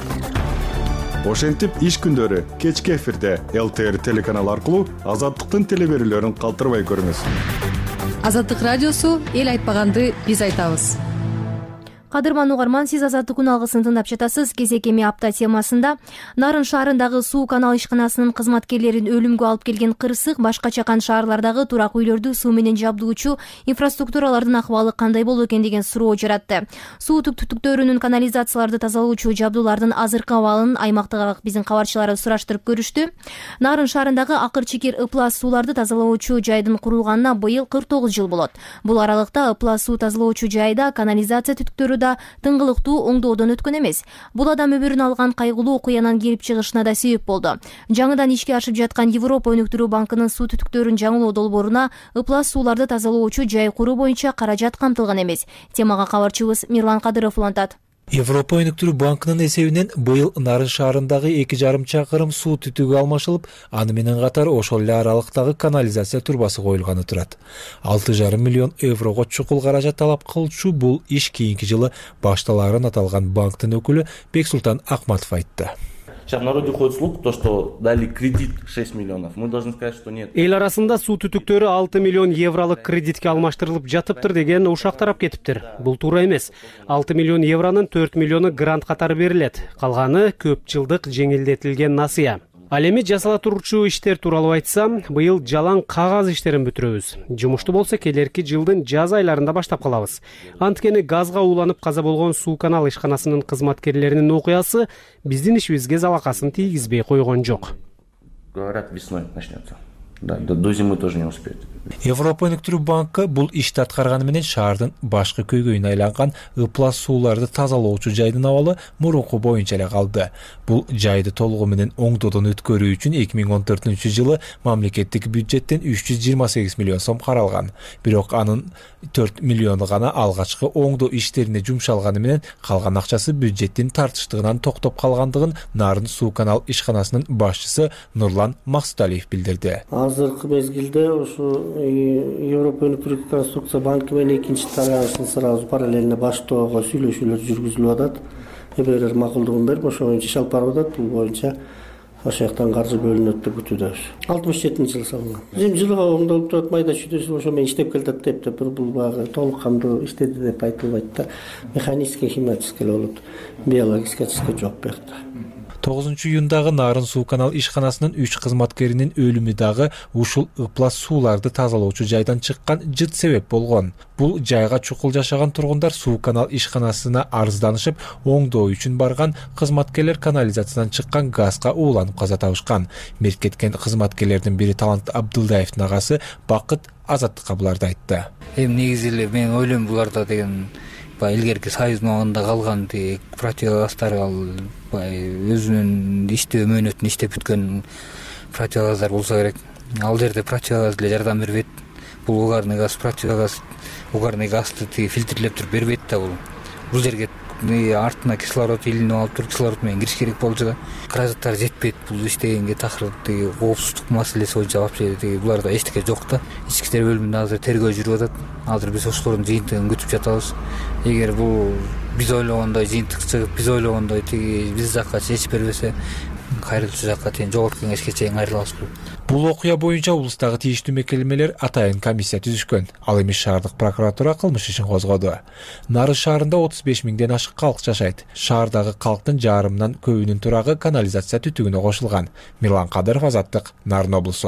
Ошентип иш күндөрү кечки эфирде ЛТР телеканалы аркылуу Азаттыктын телеберүүлөрүн калтырбай көрүңүз. Азаттык радиосу эл айтпаганды биз айтабыз. Кадырман угарман, сиз Азаттык күн алгысын тыңдап жатасыз. Кезек эми апта темасында Нарын шаарындагы суу канал ишканасынын кызматкерлерин өлүмгө алып келген кырсык, башка чакан шаарлардагы турак үйлөрдү суу менен жабдоочу инфраструктуралардын акыбалы кандай болот экен деген суроо жаратты. Суу түтүктөрүнүн, канализацияларды тазалоочу жабдуулардын азыркы абалын аймактагы биздин кабарчылары сураштырып көрүштү. Нарын шаарындагы акыр чекер ыплас сууларды тазалоочу жайдын курулганына быйыл 49 жыл болот. Бул аралыкта ыплас суу тазалоочу жайда канализация түтүктөрү тыңгылыктуу оңдоодон өткөн эмес. Бул адам өмүрүн алган кайгылуу окуянын келип чыгышына да себеп болду. Жаңыдан ишке ашып жаткан Европа өнүктүрүү банкынын суу түтүктөрүн жаңылоо долбооруна ыплас сууларды тазалоочу жай куруу боюнча каражат камтылган эмес. Темага кабарчыбыз Мирлан Кадыров улантат. Европа өнүктүрүү банкынын эсебинен быйыл Нарын шаарындагы 2,5 чакырым суу түтүгү алмашылып, аны менен катар ошол эле аралыктагы канализация турбасы коюлганы турат. 6,5 миллион еврого чукул каражат талап кылчу бул иш кийинки жылы башталарын аталган банктын өкүлү Бексултан Акматов айтты. Сейчас в народе ходит слух, то, что дали кредит 6 миллионов. Мы должны сказать, что нет. Эл арасында суу түтүктөрү 6 миллион евролук кредитке алмаштырылып жатыптыр деген ушак тарап кетиптир. Бул туура эмес. 6 миллион евронун 4 миллиону грант катары берилет. Калганы көп жылдык жеңилдетилген насыя. Ал эми жасала турчу иштер тууралуу айтсам, быйыл жалаң кагаз иштерин бүтүрөбүз. Жумушту болсо келерки жылдын жаз айларында баштап калабыз. Анткени газга ууланып каза болгон суу канал ишканасынын кызматкерлеринин окуясы биздин ишибизге залакасын тийгизбей койгон жок. Говорят, весной начнется. Да, до зимы тоже не успеет. Европа өнүктүрүү банкы бул ишти аткарганы менен шаардын башкы көйгөйүнө айланган ыплас сууларды тазалоочу жайдын абалы мурунку боюнча эле калды. Бул жайды толугу менен оңдоодон өткөрүү үчүн 2014 жылы мамлекеттик бюджеттен 328 миллион сом каралган. Бирок анын 4 миллиону гана алгачкы оңдоо иштерине жумшалганы менен калган акчасы бюджеттин тартыштыгынан токтоп калгандыгын Нарын суу канал ишканасынын башчысы Нурлан Максуталиев билдирди. Азыркы мезгилде ушу Европа өнүктүрүү конструкция банкы менен экинчи таянычтын сразу параллельно баштоого сүйлөшүүлөр жүргүзүлүп атат. Эбирер макулдугун берип, ошо боюнча иш алып барып атат. Бул боюнча ошол жактан каржы бөлүнөт деп күтүүдөбүз. 67-жылы салынган. Зим жылга оңдолуп турат, майда чүйдөсү ошо менен иштеп келатат деп бул багы толук кандуу иштеди деп айтылбайт да. Механический, химический болот. Биологический жок бuyakta. 9-июндагы Нарын суу канал ишканасынын 3 кызматкеринин өлүмү дагы ушул ыплас сууларды тазалоочу жайдан чыккан жыт себеп болгон. Бул жайга чукул жашаган тургундар суу канал ишканасына арызданышып, оңдоо үчүн барган кызматкерлер канализациядан чыккан газга ууланып каза табышкан. Мерт кеткен кызматкерлердин бири Талант Абдылдаевдин агасы Бакыт Азаттыкка буларды айтты. Негизи эле мен ойлойм буларда деген илгерки союз маалында калган противогаздар өзүнүн иштөө мөөнөтүн иштеп бүткөн противогаздар болсо керек. Ал жерде противогаз эле жардам бербейт. Бул угарный газ, противогаз, угарный газды фильтрлеп туруп бербейт да бул. Бул жерге артына кислород илинип алып туруп кислород менен кириш керек болчу да. Каражаттар жетпейт бул иштегенге, такыр коопсуздук маселеси боюнча вообще буларда эчтеке жок да. Ички иштер бөлүмүндө азыр тергөө жүрүп атат. Азыр биз ошолордун жыйынтыгын күтүп жатабыз. Эгер бул биз ойлогондой жыйынтык чыгып, биз ойлогондой биз жакка чечип бербесе, кайрылчу жакка жогорку кеңешке чейин кайрылабыз. Бул окуя боюнча облустагы тийиштүү мекемелер атайын комиссия түзүшкөн. Ал эми шаардык прокуратура кылмыш ишин козгоду. Нарын шаарында 35 миңден ашык калк жашайт. Шаардагы калктын жарымынан көбүнүн турагы канализация түтүгүнө кошулган. Мирлан Кадыров, Азаттык, Нарын облусу.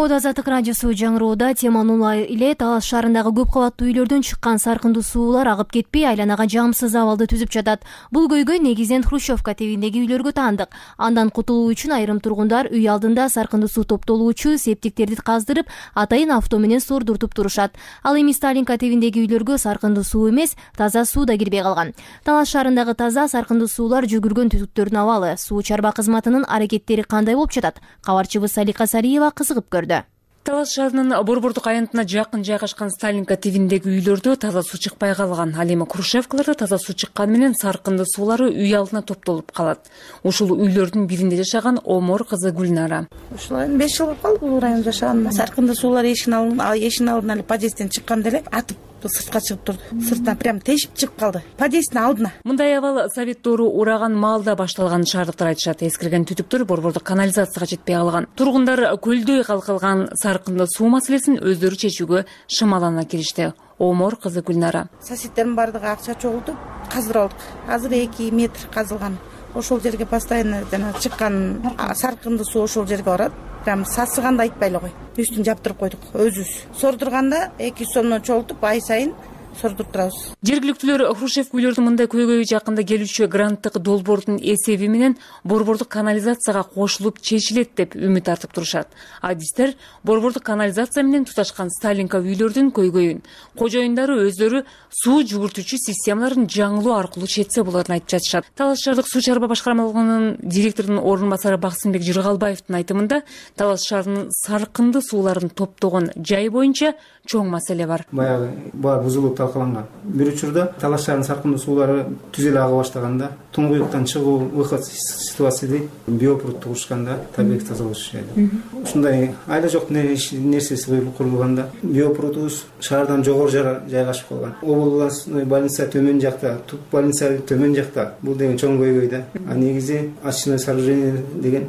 Обод Азаттык радиосу жаңыроодо теманын улай эле Талас шаарындагы көп кабаттуу үйлөрдөн чыккан саркындуу суулар агып кетпей айланага жамсыз абалды түзүп жатат. Бул көйгөй негизинен Хрущевка тебиндеги үйлөргө таандык. Андан кутулуу үчүн айрым тургундар үй алдында саркындуу суу топтолуучу септиктерди каздырып, атайын авто менен сордуртуп турушат. Ал эми Сталинка тебиндеги үйлөргө саркындуу суу эмес, таза суу да кирбей калган. Талас шаарындагы таза саркындуу суулар жүргүлгөн түтүктөрдүн абалы, суу чарба кызматынын аракеттери кандай болуп жатат? Кабарчыбыз Салика Сариева кызыгып көрдү. Талас шаарынын Борбордук аянтына жакын жайгашкан Сталинка тебиндеги үйлөрдө таза суу чыкпай калган. Ал эми Хрущевкаларда таза суу чыкканы менен саркынды суулары үй алдына топтолуп калат. Ушул үйлөрдүн биринде жашаган Омор кызы Гүлнара. Ушул 5 жыл болуп калды бул районда жашаганына. Саркынды суулар эшиктин алдына эле подъездден чыкканда эле атып сыртка чыгып турду. Сырттан прям тешип чыгып калды. Подъезддин алдына. Мындай абал Советтору ураган маалда башталган шаардыктар айтышат. Эскирген түтүктөр борбордук канализацияга жетпей калган. Тургундар көлдөй калкылган саркынды суу маселесин өздөрү чечүүгө шымалана киришти. Омор кызы Гүлнара. Соседтердин бардыгы акча чогултуп каздырып алдык. Азыр 2 метр казылган. Ошол жерге постоянно жана чыккан саркынды суу ошол жерге барат. Прям сасыганда айтпай эле кой. Үстүн жаптырып койдук өзүбүз. Сордурганда 200 сомдон чогултуп ай сайын сордуруп турабыз. Жергиликтүүлөр Хрущевка үйлөрдүн мындай көйгөйү жакында келүүчү гранттык долбоордун эсеби менен борбордук канализацияга кошулуп чечилет деп үмүт артып турушат. Адистер борбордук канализация менен туташкан Сталинка үйлөрдүн көйгөйүн кожоюндары өздөрү суу жүгүртүүчү системаларын жаңылоо аркылуу чечсе болорун айтып жатышат. Талас шаардык суу чарба башкармалыгынын директорунун орун басары Баксынбек Жыргалбаевдин айтымында Талас шаарынын саркынды сууларын топтогон жай боюнча чоң маселе бар. Баягы бузулуп талкаланган. Бир учурда Талас шаарынын саркынды суулары түз эле ага баштаганда туңгуюктан чыгуу выход ситуация дейт. Биопруд турушканда табиғи тазалоочу жайда. Ушундай айла жок нерсеси курулганда биопрудубуз шаардан жогору жайгашып калган. Областной больница төмөн жакта, тук больница төмөн жакта. Бул деген чоң көйгөй да. А негизи очистное сооружение деген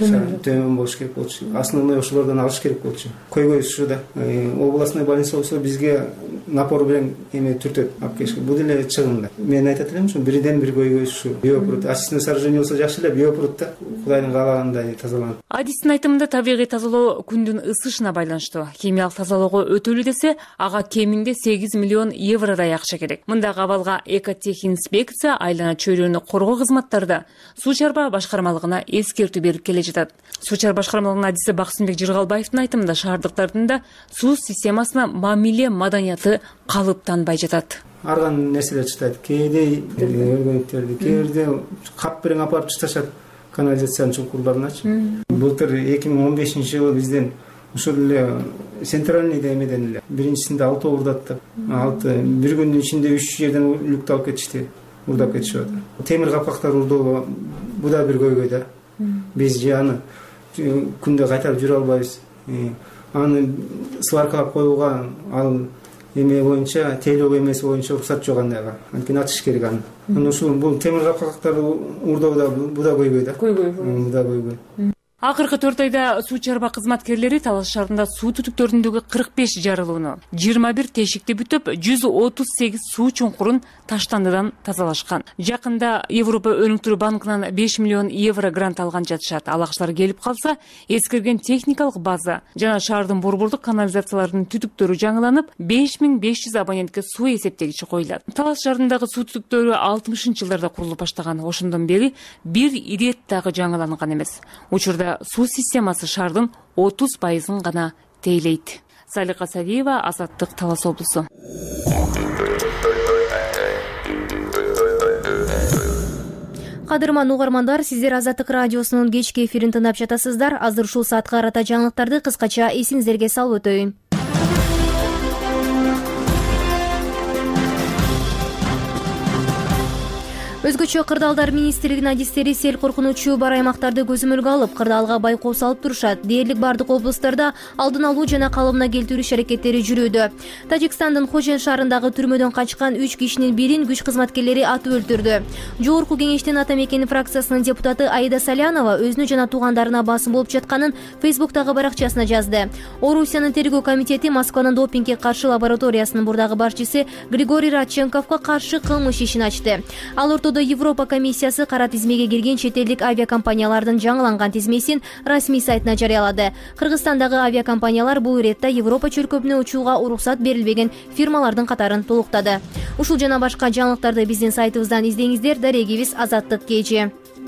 төмөн болуш керек болчу. Основной ошолордон алыш керек болчу. Көйгөй ушу да. Областной больница болсо бизге напор менен эме түртөт алып келишке. Бул деле чыгымда. Мен айтат элем, ушу бирден бир көйгөй ушу. Биопруд, очистное сооружение болсо жакшы эле, биопруд да Кудайдын каалагандай тазаланат. Адистин айтымында табигый тазалоо күндүн ысышына байланыштуу. Химиялык тазалоого өтөлү десе, ага кеминде 8 миллион евродай акча керек. Мындагы абалга экотехинспекция, айлана чөйрөнү коргоо кызматтарда суу чарба башкармалыгына эскертүү берип келе жатат. Суу чарба башкармалыгынын адиси Баксынбек Жыргалбаевдин айтымында шаардыктардын да суу системасына мамиле маданияты калыптанбай жатат. Арган нерселер чытайт. Кээде өргөнүктөрдү, кээде кап берең апарып чыташат канализациянын чуңкурларыначы. Былтыр 2015-жылы бизден ушул эле центральный демеден эле биринчисинде 6 урдаттык. 6 бир күндүн ичинде 3 жерден люкт алып кетишти. Урдап кетишип атат. Темир капактар урдоо бу да бир көйгөй да. Биз аны күндө кайтап жүрө албайбыз. Аны сваркалап коюуга ал эме боюнча, тейлөө эмеси боюнча уруксат жок андайга. Анткени ачыш керек аны. Ушул бул темир капактарды урдоодо бу да көйгөй да. Бу да көйгөй. Акыркы 4 айда суу чарба кызматкерлери Талас шаарында суу түтүктөрүндөгү 45 жарылууну, 21 тешикти бүтүп, 138 суу чуңкурун таштандыдан тазалашкан. Жакында Европа өнүктүрүү банкынан 5 миллион евро грант алган жатышат. Ал акчалар келип калса, эскирген техникалык база жана шаардын борбордук канализацияларынын түтүктөрү жаңыланып, 5500 абонентке суу эсептегичи коюлат. Талас шаарындагы суу түтүктөрү 60-жылдарда курулуп баштаган. Ошондон бери бир ирет дагы жаңыланган эмес. Учурда суу системасы шаардын 30% гана тейлейт. Салика Сариева, Азаттык, Талас облусу. Кадырман угармандар, сиздер Азаттык радиосунун кечки эфирин тыңдап жатасыздар. Азыр ушул саатка карата жаңылыктарды кыскача эсиңиздерге салып өтөйүн. Өзгөчө кырдаалдар министрлигинин адистери сел коркунучу бар аймактарды көзөмөлгө алып, кырдаалга байкоо салып турушат. Дээрлик бардык облустарда алдын алуу жана калыбына келтирүү аракеттери жүрүүдө. Тажикстандын Хожен шаарындагы түрмөдөн качкан 3 кишинин бирин күч кызматкерлери атып өлтүрдү. Жогорку кеңештин ата мекени фракциясынын депутаты Аида Салянова өзүнө жана туугандарына басым болуп жатканын Фейсбуктагы баракчасына жазды. Орусиянын тергөө комитети Москванын допингге каршы лабораториясынын бурдагы башчысы Григорий Радченковго каршы кылмыш ишин ачты. Ал Ошондо Европа комиссиясы кара тизмеге кирген чет элдик авиакомпаниялардын жаңыланган тизмесин расмий сайтына жарыялады. Кыргызстандагы авиакомпаниялар бул иретте Европа чөлкөбүнө учууга уруксат берилбеген фирмалардын катарын толуктады. Ушул жана башка жаңылыктарды биздин сайтыбыздан издеңиздер. Дарегибиз Азаттык KG.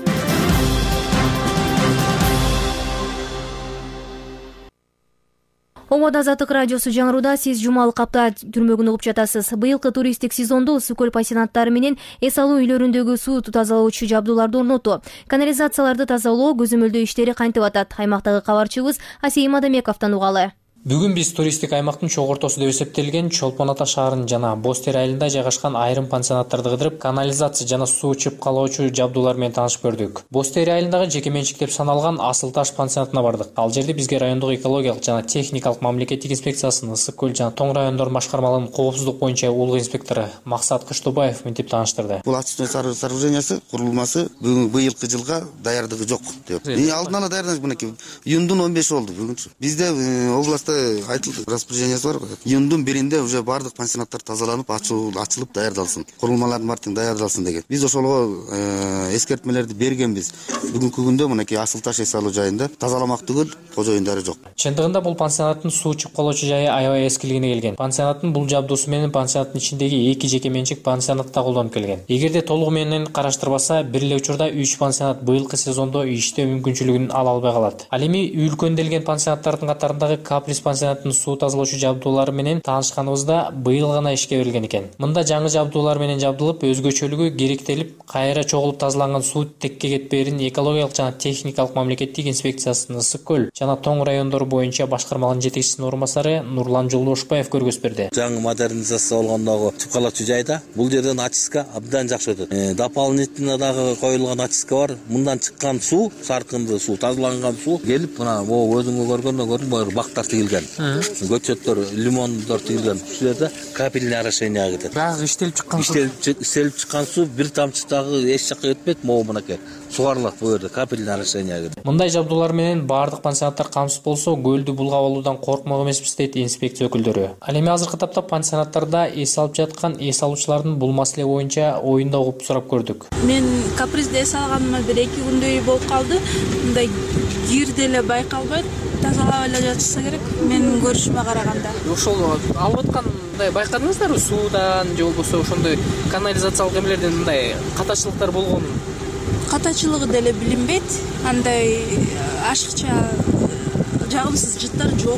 Омод Азаттык радиосу жаңыруда. Сиз жумалык апта түрмөгүн угуп жатасыз. Быйылкы туристтик сезондо суу көл пансионаттары менен эс алуу үйлөрүндөгү суу тазалоочу жабдууларды орнотуу, канализацияларды тазалоо, көзөмөлдөө иштери кантип атат? Аймактагы кабарчыбыз Асей Мадамековдон угалы. Бүгүн биз туристтик аймактын чогортосу деп эсептелген Чолпон Ата шаарынын жана Бостер айылында жайгашкан айрым пансионаттарды кыдырып, канализация жана суу чыпкалоочу жабдуулар менен таанышып көрдүк. Бостер айылындагы жеке менчик деп саналган Асыл Таш пансионатына бардык. Ал жерде бизге райондук экологиялык жана техникалык мамлекеттик инспекциясынын Ысык көл жана Тоң райондорунун башкармалыгынын коопсуздук боюнча улуг инспектору Максат Кыштыбаев мынтип тааныштырды. Бул очистной сооружениясы курулмасы быйылкы жылга даярдыгы жок деп. Алдын ала даярданыш мынакей июндун 15 болду бүгүнчү. Бизде областта айтылды, распоряжениясы бар. Июндун 1-inde уже бардык пансионаттар тазаланып, ачылып даярдалсын. Курулмалардын баары даярдалсын деген. Биз ошолго эскертмелерди бергенбиз. Бүгүнкү күндө мынакей Асыл Таш эс алуу жайында тазаламак түгүл кожоюндары жок. Чындыгында бул пансионаттын суу чыпкалоочу жайы аябай эскилигине келген. Пансионаттын бул жабдуусу менен пансионаттын ичиндеги 2 жеке менчик пансионатта колдонуп келген. Эгерде толугу менен караштырбаса, бир эле учурда 3 пансионат быйылкы сезондо иштөө мүмкүнчүлүгүн ала албай калат. Ал эми үлкөнделген пансионаттардын катарындагы Каприз пансионат суу тазалоочу жабдуулары менен таанышканыбызда быйыл гана ишке берилген экен. Мында жаңы жабдуулар менен жабдылып, өзгөчөлүгү керектелип, кайра чогулуп тазаланган суу текке кетпээрин экологиялык жана техникалык мамлекеттик инспекциясынын Ысык көл жана Тоң райондору боюнча башкармалыгынын жетекчисинин орун басары Нурлан Жолдошбаев көргөзүп берди. Жаңы модернизация болгондогу чыпкалоочу жайда бул жерден очистка абдан жакшы өтөт. Дополнительно дагы коюлган очистка бар. Мындан чыккан суу, саркынды суу, тазаланган суу келип, мына өзүңө көргөндө бактар тигилген. Көчөттөр, лимондор тигилген жерде капельный орошение кетет. Баягы иштелип чыккан суу бир тамчы дагы эч жакка кетпейт, мынакей сугарылат бул жерде капельный орошение кетет. Мындай жабдуулар менен баардык пансионаттар камсыз болсо, көлдү булгап алуудан коркмок эмеспиз дейт инспекция өкүлдөрү. Ал эми азыркы тапта пансионаттарда эс алып жаткан эс алуучулардын бул маселе боюнча оюнда угуп сурап көрдүк. Мен Капризде эс алганыма 1-2 күндөй болуп калды. Мындай кир деле байкалбайт. Тазалап эле жатышса керек, менин көрүшүмө караганда. Ошол алып аткандай байкадыңыздарбы? Суудан же болбосо ошондой канализациялык эмелерден мындай катачылыктар болгонун? Катачылыгы деле билинбейт. Андай ашыкча жагымсыз жыттар жок.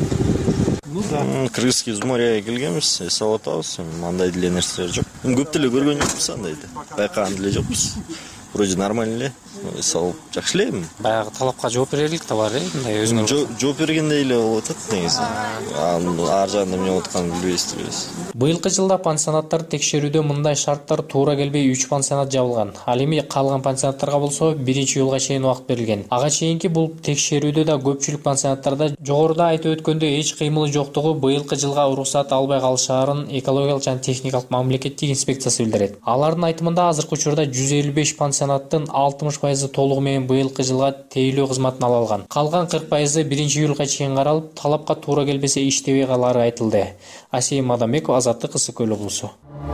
Кыргызский из моря келгенбиз, эс алып атабыз. Андай деле нерселер жок. Көп деле көргөн жокпуз андайды. Байкаган деле жокпуз. Вроде нормально эле. Эс алып жакшы эле. Баягы талапка жооп берерлик да бар, мындай өзүңөр. Жооп бергендей эле болуп атат негизи. Ар жагында эмне болуп атканын билбейбиз. Быйылкы жылда пансионаттарды текшерүүдө мындай шарттар туура келбей 3 пансионат жабылган. Ал эми калган пансионаттарга болсо 1-июлга чейин убакыт берилген. Ага чейинки бул текшерүүдө да көпчүлүк пансионаттарда жогоруда айтып өткөндөй эч кыймылы жоктугу быйылкы жылга уруксат албай калышаарын экологиялык жана техникалык мамлекеттик инспекциясы билдирет. Алардын айтымында азыркы учурда 155 пансионаттын 60% толугу менен быйылкы жылга тейлөө кызматын ала алган. Калган 40% 1-июлга чейин каралып, талапка туура келбесе иштебей калары айтылды. Асей Мадамеков, Азаттык, Ысык көл облусу.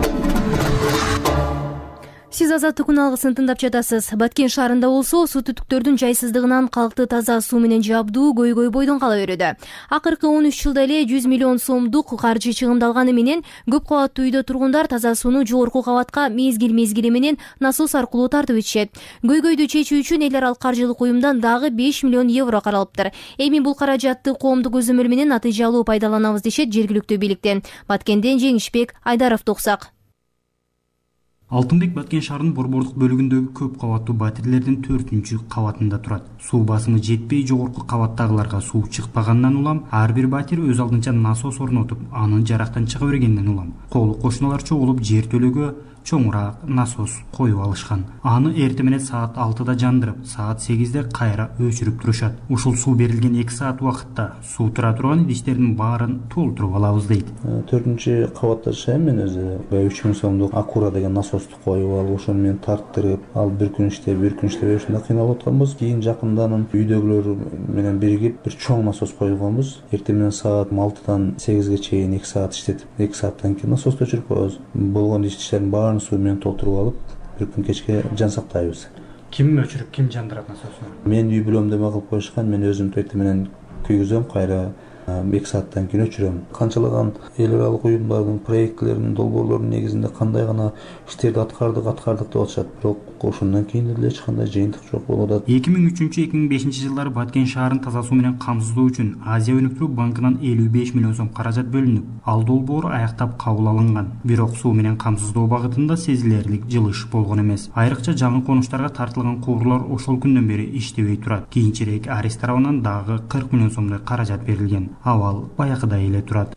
Сиз Азаттык күн алгысын тыңдап жатасыз. Баткен шаарында болсо суу түтүктөрдүн жайсыздыгынан калкты таза суу менен жабдуу көйгөй бойдон кала берүүдө. Акыркы 13 жылда эле 100 миллион сомдук каржы чыгымдалганы менен көп кабаттуу үйдө тургундар таза сууну жогорку кабатка мезгил менен насос аркылуу тартып ичет. Көйгөйдү чечүү үчүн эл аралык каржылык уюмдан дагы 5 миллион евро каралыптыр. Эми бул каражатты коомдук көзөмөл менен натыйжалуу пайдаланабыз дешет жергиликтүү бийликтен. Баткенден Жеңишбек Айдаров токсак. Алтынбек Баткен шаарынын борбордук бөлүгүндөгү көп кабаттуу батирлердин 4-кабатында турат. Суу басымы жетпей жогорку кабаттагыларга суу чыкпагандан улам ар бир батир өз алдынча насос орнотуп, анын жарактан чыга бергенден улам колу кошуналар чогулуп жертөлөгө чоңураак насос коюп алышкан. Аны эртең менен саат 6-да жандырып, саат 8-де кайра өчүрүп турушат. Ушул суу берилген 2 саат убакытта суу тура турган идиштердин баарын толтуруп алабыз дейт. 4-кабатта жашайм мен өзү. 3000 сомдук Акура деген насосту коюп алып, ошону менен тарттырып, ал бир күн иштебей ушундай кыйналып атканбыз. Кийин жакынданын үйдөгүлөр менен биригип бир чоң насос койгонбуз. Эртең менен саат 6-дан 8-ге чейин 2 саат иштетип, 2 сааттан кийин насосту өчүрүп коебуз. Болгон идиштердин баарын суу менен толтуруп алып, бир күн кечке жан сактайбыз. Ким өчүрүп, ким жандырат насосун? Мен үй бүлөмдөмө кылып коюшкан, мен өзүм төйт менен күйгүзөм, кайра 2 сааттан кийин өчүрөм. Канчалаган эл аралык уюмдардын проектлеринин долбоорлорунун негизинде кандай гана иштерди аткардык деп атышат, бирок ошондон кийин эле эч кандай жыйынтык жок болуп атат. 2003-2005 жылдары Баткен шаарын таза суу менен камсыздоо үчүн Азия өнүктүрүү банкынан 55 миллион сом каражат бөлүнүп, ал долбоор аяктап кабыл алынган. Бирок суу менен камсыздоо багытында сезилерлик жылыш болгон эмес. Айрыкча жаңы конуштарга тартылган куурлар ошол күндөн бери иштебей турат. Кийинчерээк Арис тарабынан дагы 40 миллион сомдой каражат берилген. Абал баякыдай эле турат.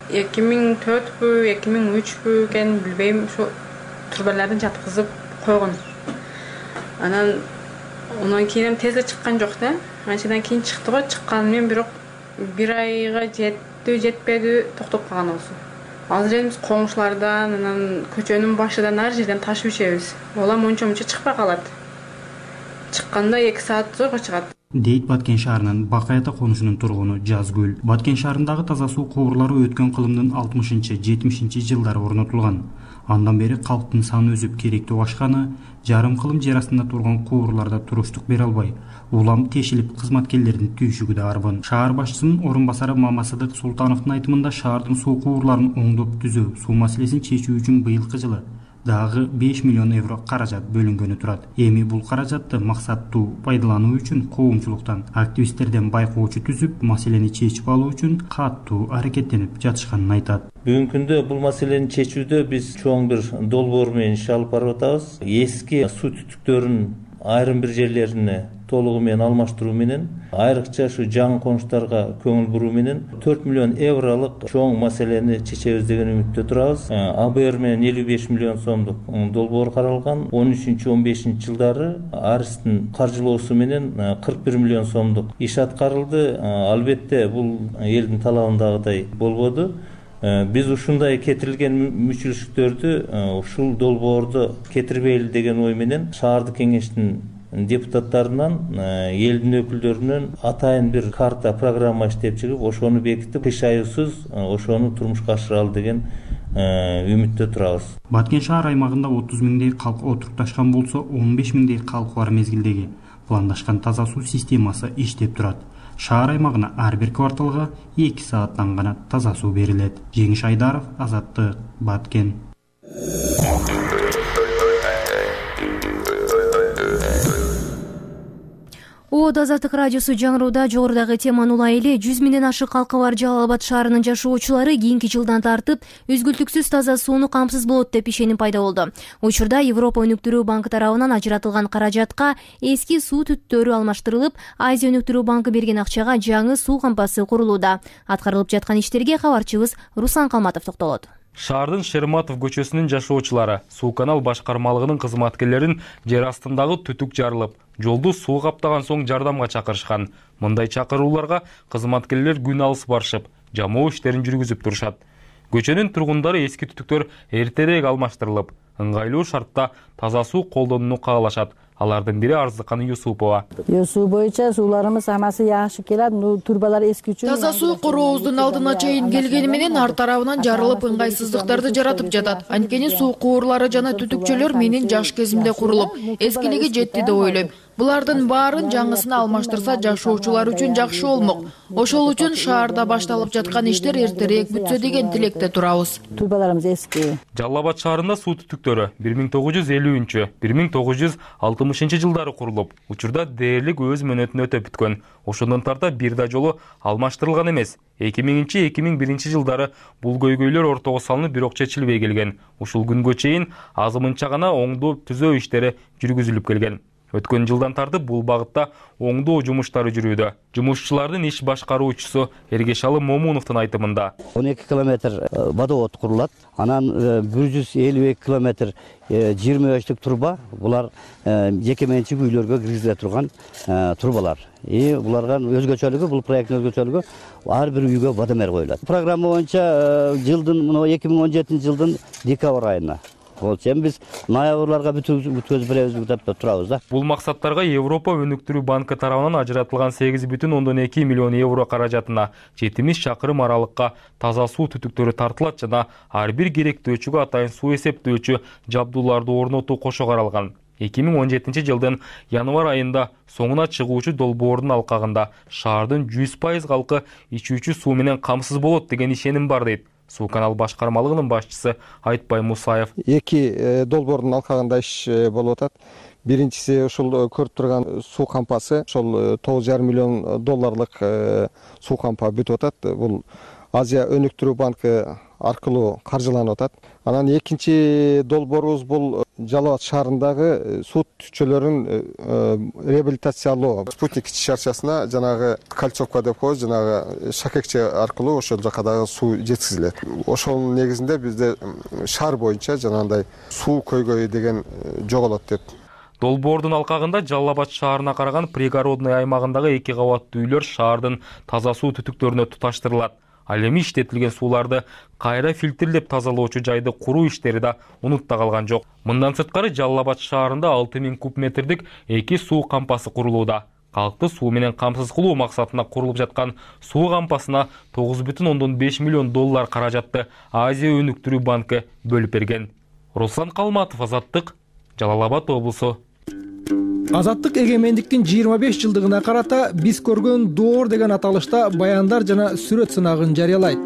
2004 2003 экен билбейм, ушу турбаларды жаткызып койгон. Анан ondan кийин тез чыккан жок да. Анчадан кийин чыкты го, чыккан мен бирок 1 айга жетпеди, токтоп калган болсу. Азыр эми коңшулардан, анан көчөнүн башыдан ар жерден ташып ичебиз. Олам монча-монча чыкпай калат. Чыкканда 2 саат зорго чыгат. Дейт Баткен шаарынын Бакайата конушунун тургуну Жазгүл. Баткен шаарындагы таза суу кубурлары өткөн кылымдын 60-70 жылдары орнотулган. Андан бери калктын саны өсүп керектөө ашканы, жарым кылым жер астында турган кубурларда туруштук бере албай, улам тешилип кызматкерлердин түйшүгү да арбын. Шаар башчысынын орун басары Мамасыдык Султановдун айтымында шаардын суу кубурларын оңдоп түзөө, суу маселесин чечүү үчүн быйылкы жылы дагы 5 миллион евро каражат бөлүнгөнү турат. Эми бул каражатты максаттуу пайдалануу үчүн коомчулуктан, активисттерден байкоочу түзүп, маселени чечип алуу үчүн каттуу аракеттенип жатышканын айтат. Бүгүнкү күндө бул маселени чечүүдө биз чоң бир долбоор менен иш алып барып атабыз. Эски суу түтүктөрүн айрым бир жерлерине толугу менен алмаштыруу менен, айрыкча ушу жаңы конуштарга көңүл буруу менен 4 миллион евролук чоң маселени чечебиз деген үмүттө турабыз. АБР менен 55 миллион сомдук долбоор каралган. 13-15 жылдары Аристин каржылоосу менен 41 миллион сомдук иш аткарылды. Албетте бул элдин талабындагыдай болбоду. Биз ушундай кетирилген мүчүлүштөрдү ушул долбоорду кетирбейли деген ой менен шаардык кеңештин депутаттарынан, элдин өкүлдөрүнөн атайын бир карта программа иштеп чыгып, ошону бекитип, кыш айысыз ошону турмушка ашыралы деген үмүттө турабыз. Баткен шаар аймагында 30 миңдей калк отурукташкан болсо, 15 миңдей калк бар мезгилдеги пландашкан таза суу системасы иштеп турат. Шаар аймагына ар бир кварталга 2 сааттан гана таза суу берилет. Жеңиш Айдаров, Азаттык, Баткен. Азаттык радиосу жаңырууда жогорудагы теманы улай эле 100 миңден ашык калкы бар Жалал Абад шаарынын жашоочулары кийинки жылдан тартып үзгүлтүксүз таза сууну камсыз болот деп ишеним пайда болду. Учурда Европа өнүктүрүү банкы тарабынан ажыратылган каражатка эски суу түттөрү алмаштырылып, Азия өнүктүрүү банкы берген акчага жаңы суу кампасы курулууда. Аткарылып жаткан иштерге кабарчыбыз Руслан Калматов токтолот. Шаардын Шерматов көчөсүнүн жашоочулары суу канал башкармалыгынын кызматкерлерин жер астындагы түтүк жарылып, жолду суу каптаган соң жардамга чакырышкан. Мындай чакырууларга кызматкерлер күн алыс барышып, жамоо иштерин жүргүзүп турушат. Көчөнүн тургундары эски түтүктөр эртерээк алмаштырылып, ыңгайлуу шартта таза суу колдонууну каалашат. Алардын бири Арзыкан Юсупова. Суу боюнча сууларыбыз хамасы жакшы келет. Турбалар эски үчүн. Таза суу корообуздун алдына чейин келгени менен ар тарабынан жарылып, ыңгайсыздыктарды жаратып жатат. Анткени суу куурлары жана түтүкчөлөр менин жаш кезимде курулуп, эскилиги жетти деп ойлойм. Булардын баарын жаңысына алмаштырса жашоочулар үчүн жакшы болмок. Ошол үчүн шаарда башталып жаткан иштер эртерээк бүтсө деген тилекте турабыз. Турбаларыбыз эски. Жалал Абад шаарында суу түтүктөрү 1950-1960 жылдары курулуп, учурда дээрлик өз мөөнөтүн өтөп бүткөн. Ошондон тарта бир да жолу алмаштырылган эмес. 2000-2001 жылдары бул көйгөйлөр ортого салынып, бирок чечилбей келген. Ушул күнгө чейин азымынча гана оңдоо түзөө иштери жүргүзүлүп келген. Өткөн жылдан тартып бул багытта оңдоо жумуштары жүрүүдө. Жумушчулардын иш башкаруучусу Эргешалы Момуновдун айтымында 12 километр водовод курулат. Анан 152 километр 25 турба. Булар жеке менчик үйлөргө киргизиле турган турбалар. Буларга өзгөчөлүгү, бул проекттин өзгөчөлүгү ар бир үйгө водомер коюлат. Программа боюнча жылдын 2017 жылдын декабрь айына Олчем биз ноябрларга бүткөзүп беребиз деп турабыз да. Бул максаттарга Европа өнүктүрүү банкы тарабынан ажыратылган 8,2 миллион евро каражатына 70 чакырым аралыкка таза суу түтүктөрү тартылат жана ар бир керектөөчүгө атайын суу эсептөөчү жабдууларды орнотуу кошо каралган. 2017 жылдын январь айында соңуна чыгуучу долбоордун алкагында шаардын 100% калкы ичүүчү суу менен камсыз болот деген ишеним бар дейт Суу канал башкармалыгынын башчысы Айтбай Мусаев. Эки долбоордун алкагында иш болуп атат. Биринчиси ушул көрүп турган суу кампасы, ошол 9,5 миллион долларлык суу кампа бүтүп атат. Бул Азия өнүктүрүү банкы аркылуу каржыланып атат. Анан экинчи долбоорубуз бул Жалал Абад шаарындагы суу түтүкчөлөрүн реабилитациялоо. Спутник иш-чарчасына жанагы кольцовка деп коебуз, жанагы шакекче аркылуу ошол жака дагы суу жеткизилет. Ошонун негизинде бизде шаар боюнча жанагындай суу көйгөйү деген жоголот деп. Долбоордун алкагында Жалал Абад шаарына караган пригородный аймагындагы 2 кабаттуу үйлөр шаардын таза суу түтүктөрүнө туташтырылат. Ал эми иштетилген сууларды кайра фильтрлеп тазалоочу жайды куруу иштери да унутта калган жок. Мындан сырткары Жалал Абад шаарында 6000 куб метрдик 2 суу кампасы курулууда. Калкты суу менен камсыз кылуу максатына курулуп жаткан суу кампасына 9,5 миллион доллар каражатты Азия өнүктүрүү банкы бөлүп берген. Руслан Калматов, Азаттык, Жалал Абад облусу. Азаттык эгемендиктин 25 жылдыгына карата биз көргөн доор деген аталышта баяндар жана сүрөт сынагын жарыялайт.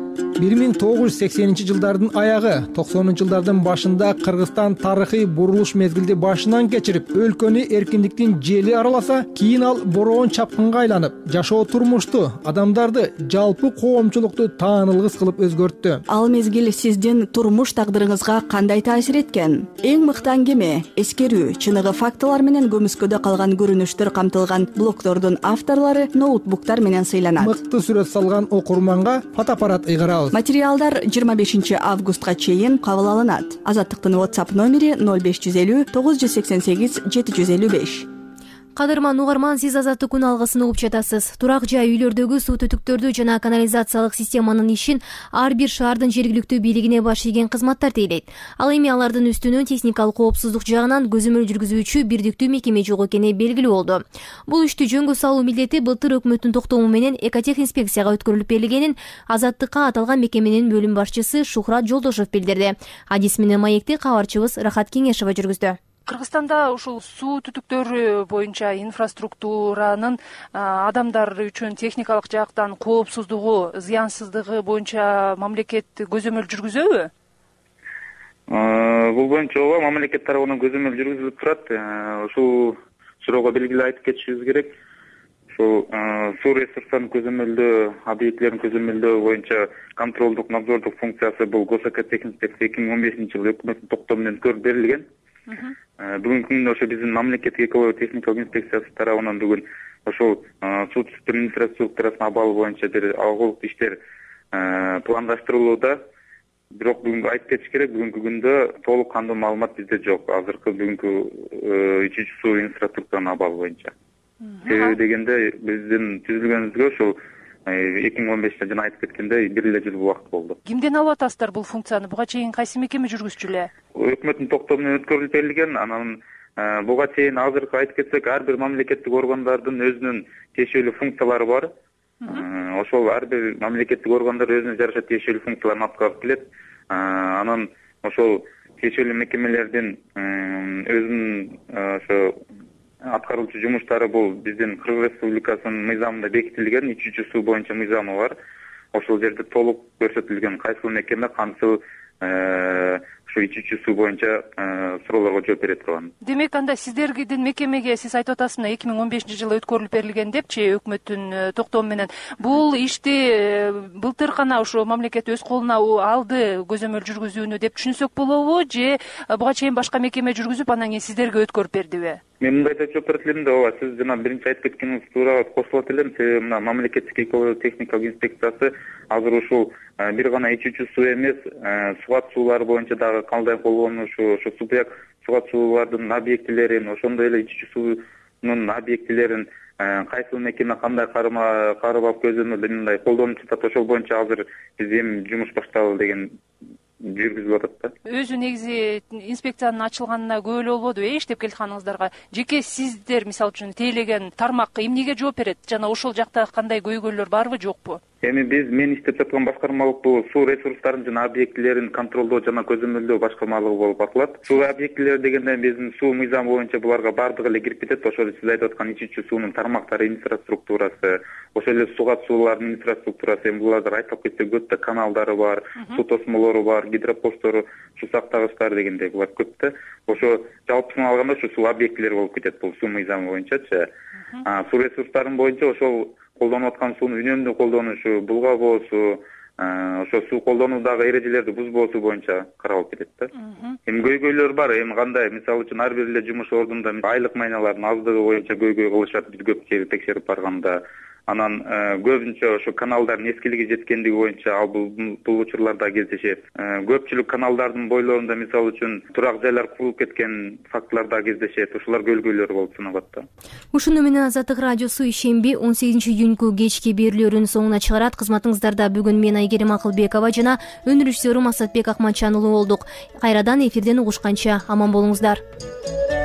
1980 жылдардын аягы, 90 жылдардын башында Кыргызстан тарыхый бурулуш мезгилди башынан кечирип, өлкөнү эркиндиктин жели араласа, кийин ал бороон чапкынга айланып, жашоо турмушту, адамдарды, жалпы коомчулукту таанылгыс кылып өзгөрттү. Ал мезгил сиздин турмуш тагдырыңызга кандай таасир эткен? Эң мыкты аңгеме, эскерүү, чыныгы фактылар менен көмүскөдө калган көрүнүштөр камтылган блогдордун авторлору ноутбуктар менен сыйланат. Мыкты сүрөт салган окурманга фотоаппарат ыйгарабыз. Материалдар 25 августка чейин кабыл алынат. Азаттыктын WhatsApp номери 0550 988 755. Кадырман угарман, сиз Азаттык күн алгысын угуп жатасыз. Турак жай үйлөрдөгү суу түтүктөрдү жана канализациялык системанын ишин ар бир шаардын жергиликтүү бийлигине баш ийген кызматтар тейлейт. Ал эми алардын үстүнөн техникалык коопсуздук жагынан көзөмөл жүргүзүүчү бирдиктүү мекеме жок экени белгилүү болду. Бул ишти жөнгө салуу милдети былтыр өкмөттүн токтому менен экотех инспекцияга өткөрүлүп берилгенин Азаттыкка аталган мекеменин бөлүм башчысы Шухрат Жолдошов билдирди. Адис менен маекти кабарчыбыз Рахат Кеңешова жүргүздү. Кыргызстанда ушул суу түтүктөрү боюнча инфраструктуранын адамдар үчүн техникалык жактан коопсуздугу, зыянсыздыгы боюнча мамлекет көзөмөл жүргүзөбү? Бул боюнча ооба, мамлекет тарабынан көзөмөл жүргүзүлүп турат. Ушул суроого белгилүү айтып кетишибиз керек. Ушул суу ресурстарын көзөмөлдөө, объектилерин көзөмөлдөө боюнча контролдук, надзордук функциясы бул Госэкотехинспекция 2015 жылы өкмөттүн токтому менен көрүп берилген. Бүгүнкү күндө ошо биздин мамлекеттик эколого-техникалык инспекциясы тарабынан бүгүн ошол суу түтүктөрүнүн инфраструктурасын абалы боюнча бир алгылык иштер пландаштырылууда. Бирок бүгүн айтып кетиш керек, бүгүнкү күндө толук кандуу маалымат бизде жок. Азыркы бүгүнкү ичүүчү суу инфраструктуранын абалы боюнча. Себеби дегенде биздин түзүлгөнүбүзгө ошол 2015-те жана айтып кеткендей бир эле жыл убакыт болду. Кимден алып атасыздар бул функцияны? Буга чейин кайсы мекеме жүргүзчү эле? Өкмөттүн токтому менен өткөрүлүп берилген. Анан буга чейин азыркы айтып кетсек, ар бир мамлекеттик органдардын өзүнүн тиешелүү функциялары бар. Ошол ар бир мамлекеттик органдар өзүнө жараша тиешелүү функцияларын аткарып келет. Анан ошол тиешелүү мекемелердин өзүнүн ошо аткаруучу жумуштары бул биздин Кыргыз Республикасынын мыйзамында бекитилген ичүүчү суу боюнча мыйзамы бар. Ошол жерде толук көрсөтүлгөн кайсыл мекеме кантип ушу ичүүчү суу боюнча суроолорго жооп бере турган. Демек, анда сиздердин мекемеге сиз айтып атасыз мына 2015 жылы өткөрүлүп берилген депчи өкмөттүн токтому менен. Бул ишти былтыр гана ушу мамлекет өз колуна алды көзөмөл жүргүзүүнү деп түшүнсөк болобу, же буга чейин башка мекеме жүргүзүп анан кийин сиздерге өткөрүп бердиби? Мен мындай деп жооп берет элем да, ооба, сиз жана биринчи айтып кеткениңиз туура кошулат элем. Себеби мына мамлекеттик эколого-техникалык инспекциясы азыр ушул бир гана ичүүчү суу эмес, сугат суулары боюнча дагы кандай колгонуу, ошо субъект сугат суулардын объектилерин, ошондой эле ичүүчү суунун объектилерин кайсыл мекеме кандай карап көзөмөл мындай колдонуп жатат, ошол боюнча азыр биз эми жумуш башталды деген жүргүзүлүп атат да. Өзү негизи инспекциянын ачылганына көп эле болбоду, иштеп келатканыңыздарга. Жеке сиздер мисалы үчүн тейлеген тармак эмнеге жооп берет жана ошол жакта кандай көйгөйлөр барбы, жокпу? Эми мен иштеп жаткан башкармалык бул суу ресурстарын жана объектилерин контролдоо жана көзөмөлдөө башкармалыгы болуп аталат. Суу объектилери дегенде биздин суу мыйзамы боюнча буларга бардыгы эле кирип кетет. Ошол эле сиз айтып аткан ичүүчү суунун тармактары инфраструктурасы, ошол эле сугат суулардын инфраструктурасы, эми буларда айтылып кетсе көп да каналдары бар, суу тосмолору бар, гидропосттору, суу сактагычтар дегендей булар көп да. Ошо жалпысын алганда ушу суу объектилери болуп кетет бул суу мыйзамы боюнчачы. Суу ресурстарын боюнча ошол колдонуп аткан суунун үнөмдүү колдонушу, булгабоосу, ошо суу колдонуудагы эрежелерди бузбоосу боюнча каралып кетет да. Эми көйгөйлөр бар. Эми кандай, мисалы үчүн ар бир эле жумуш ордунда айлык майналардын аздыгы боюнча көйгөй кылышат, биз көп текшерип барганда. Анан көбүнчө ошо каналдардын эскилиги жеткендиги боюнча ал бул учурларда кездешет. Көпчүлүк каналдардын бойлорунда мисалы үчүн турак жайлар курулуп кеткен фактылар да кездешет. Ушулар көйгөйлөр болуп саналат да. Ушуну менен Азаттык радиосу ишемби 18-июньку кечки берүүлөрүнүн соңуна чыгарат. Кызматыңыздарда бүгүн мен Айгерим Акылбекова жана өнүрүшчүсү Максатбек Акматчан уулу болдук. Кайрадан эфирден угушканча аман болуңуздар.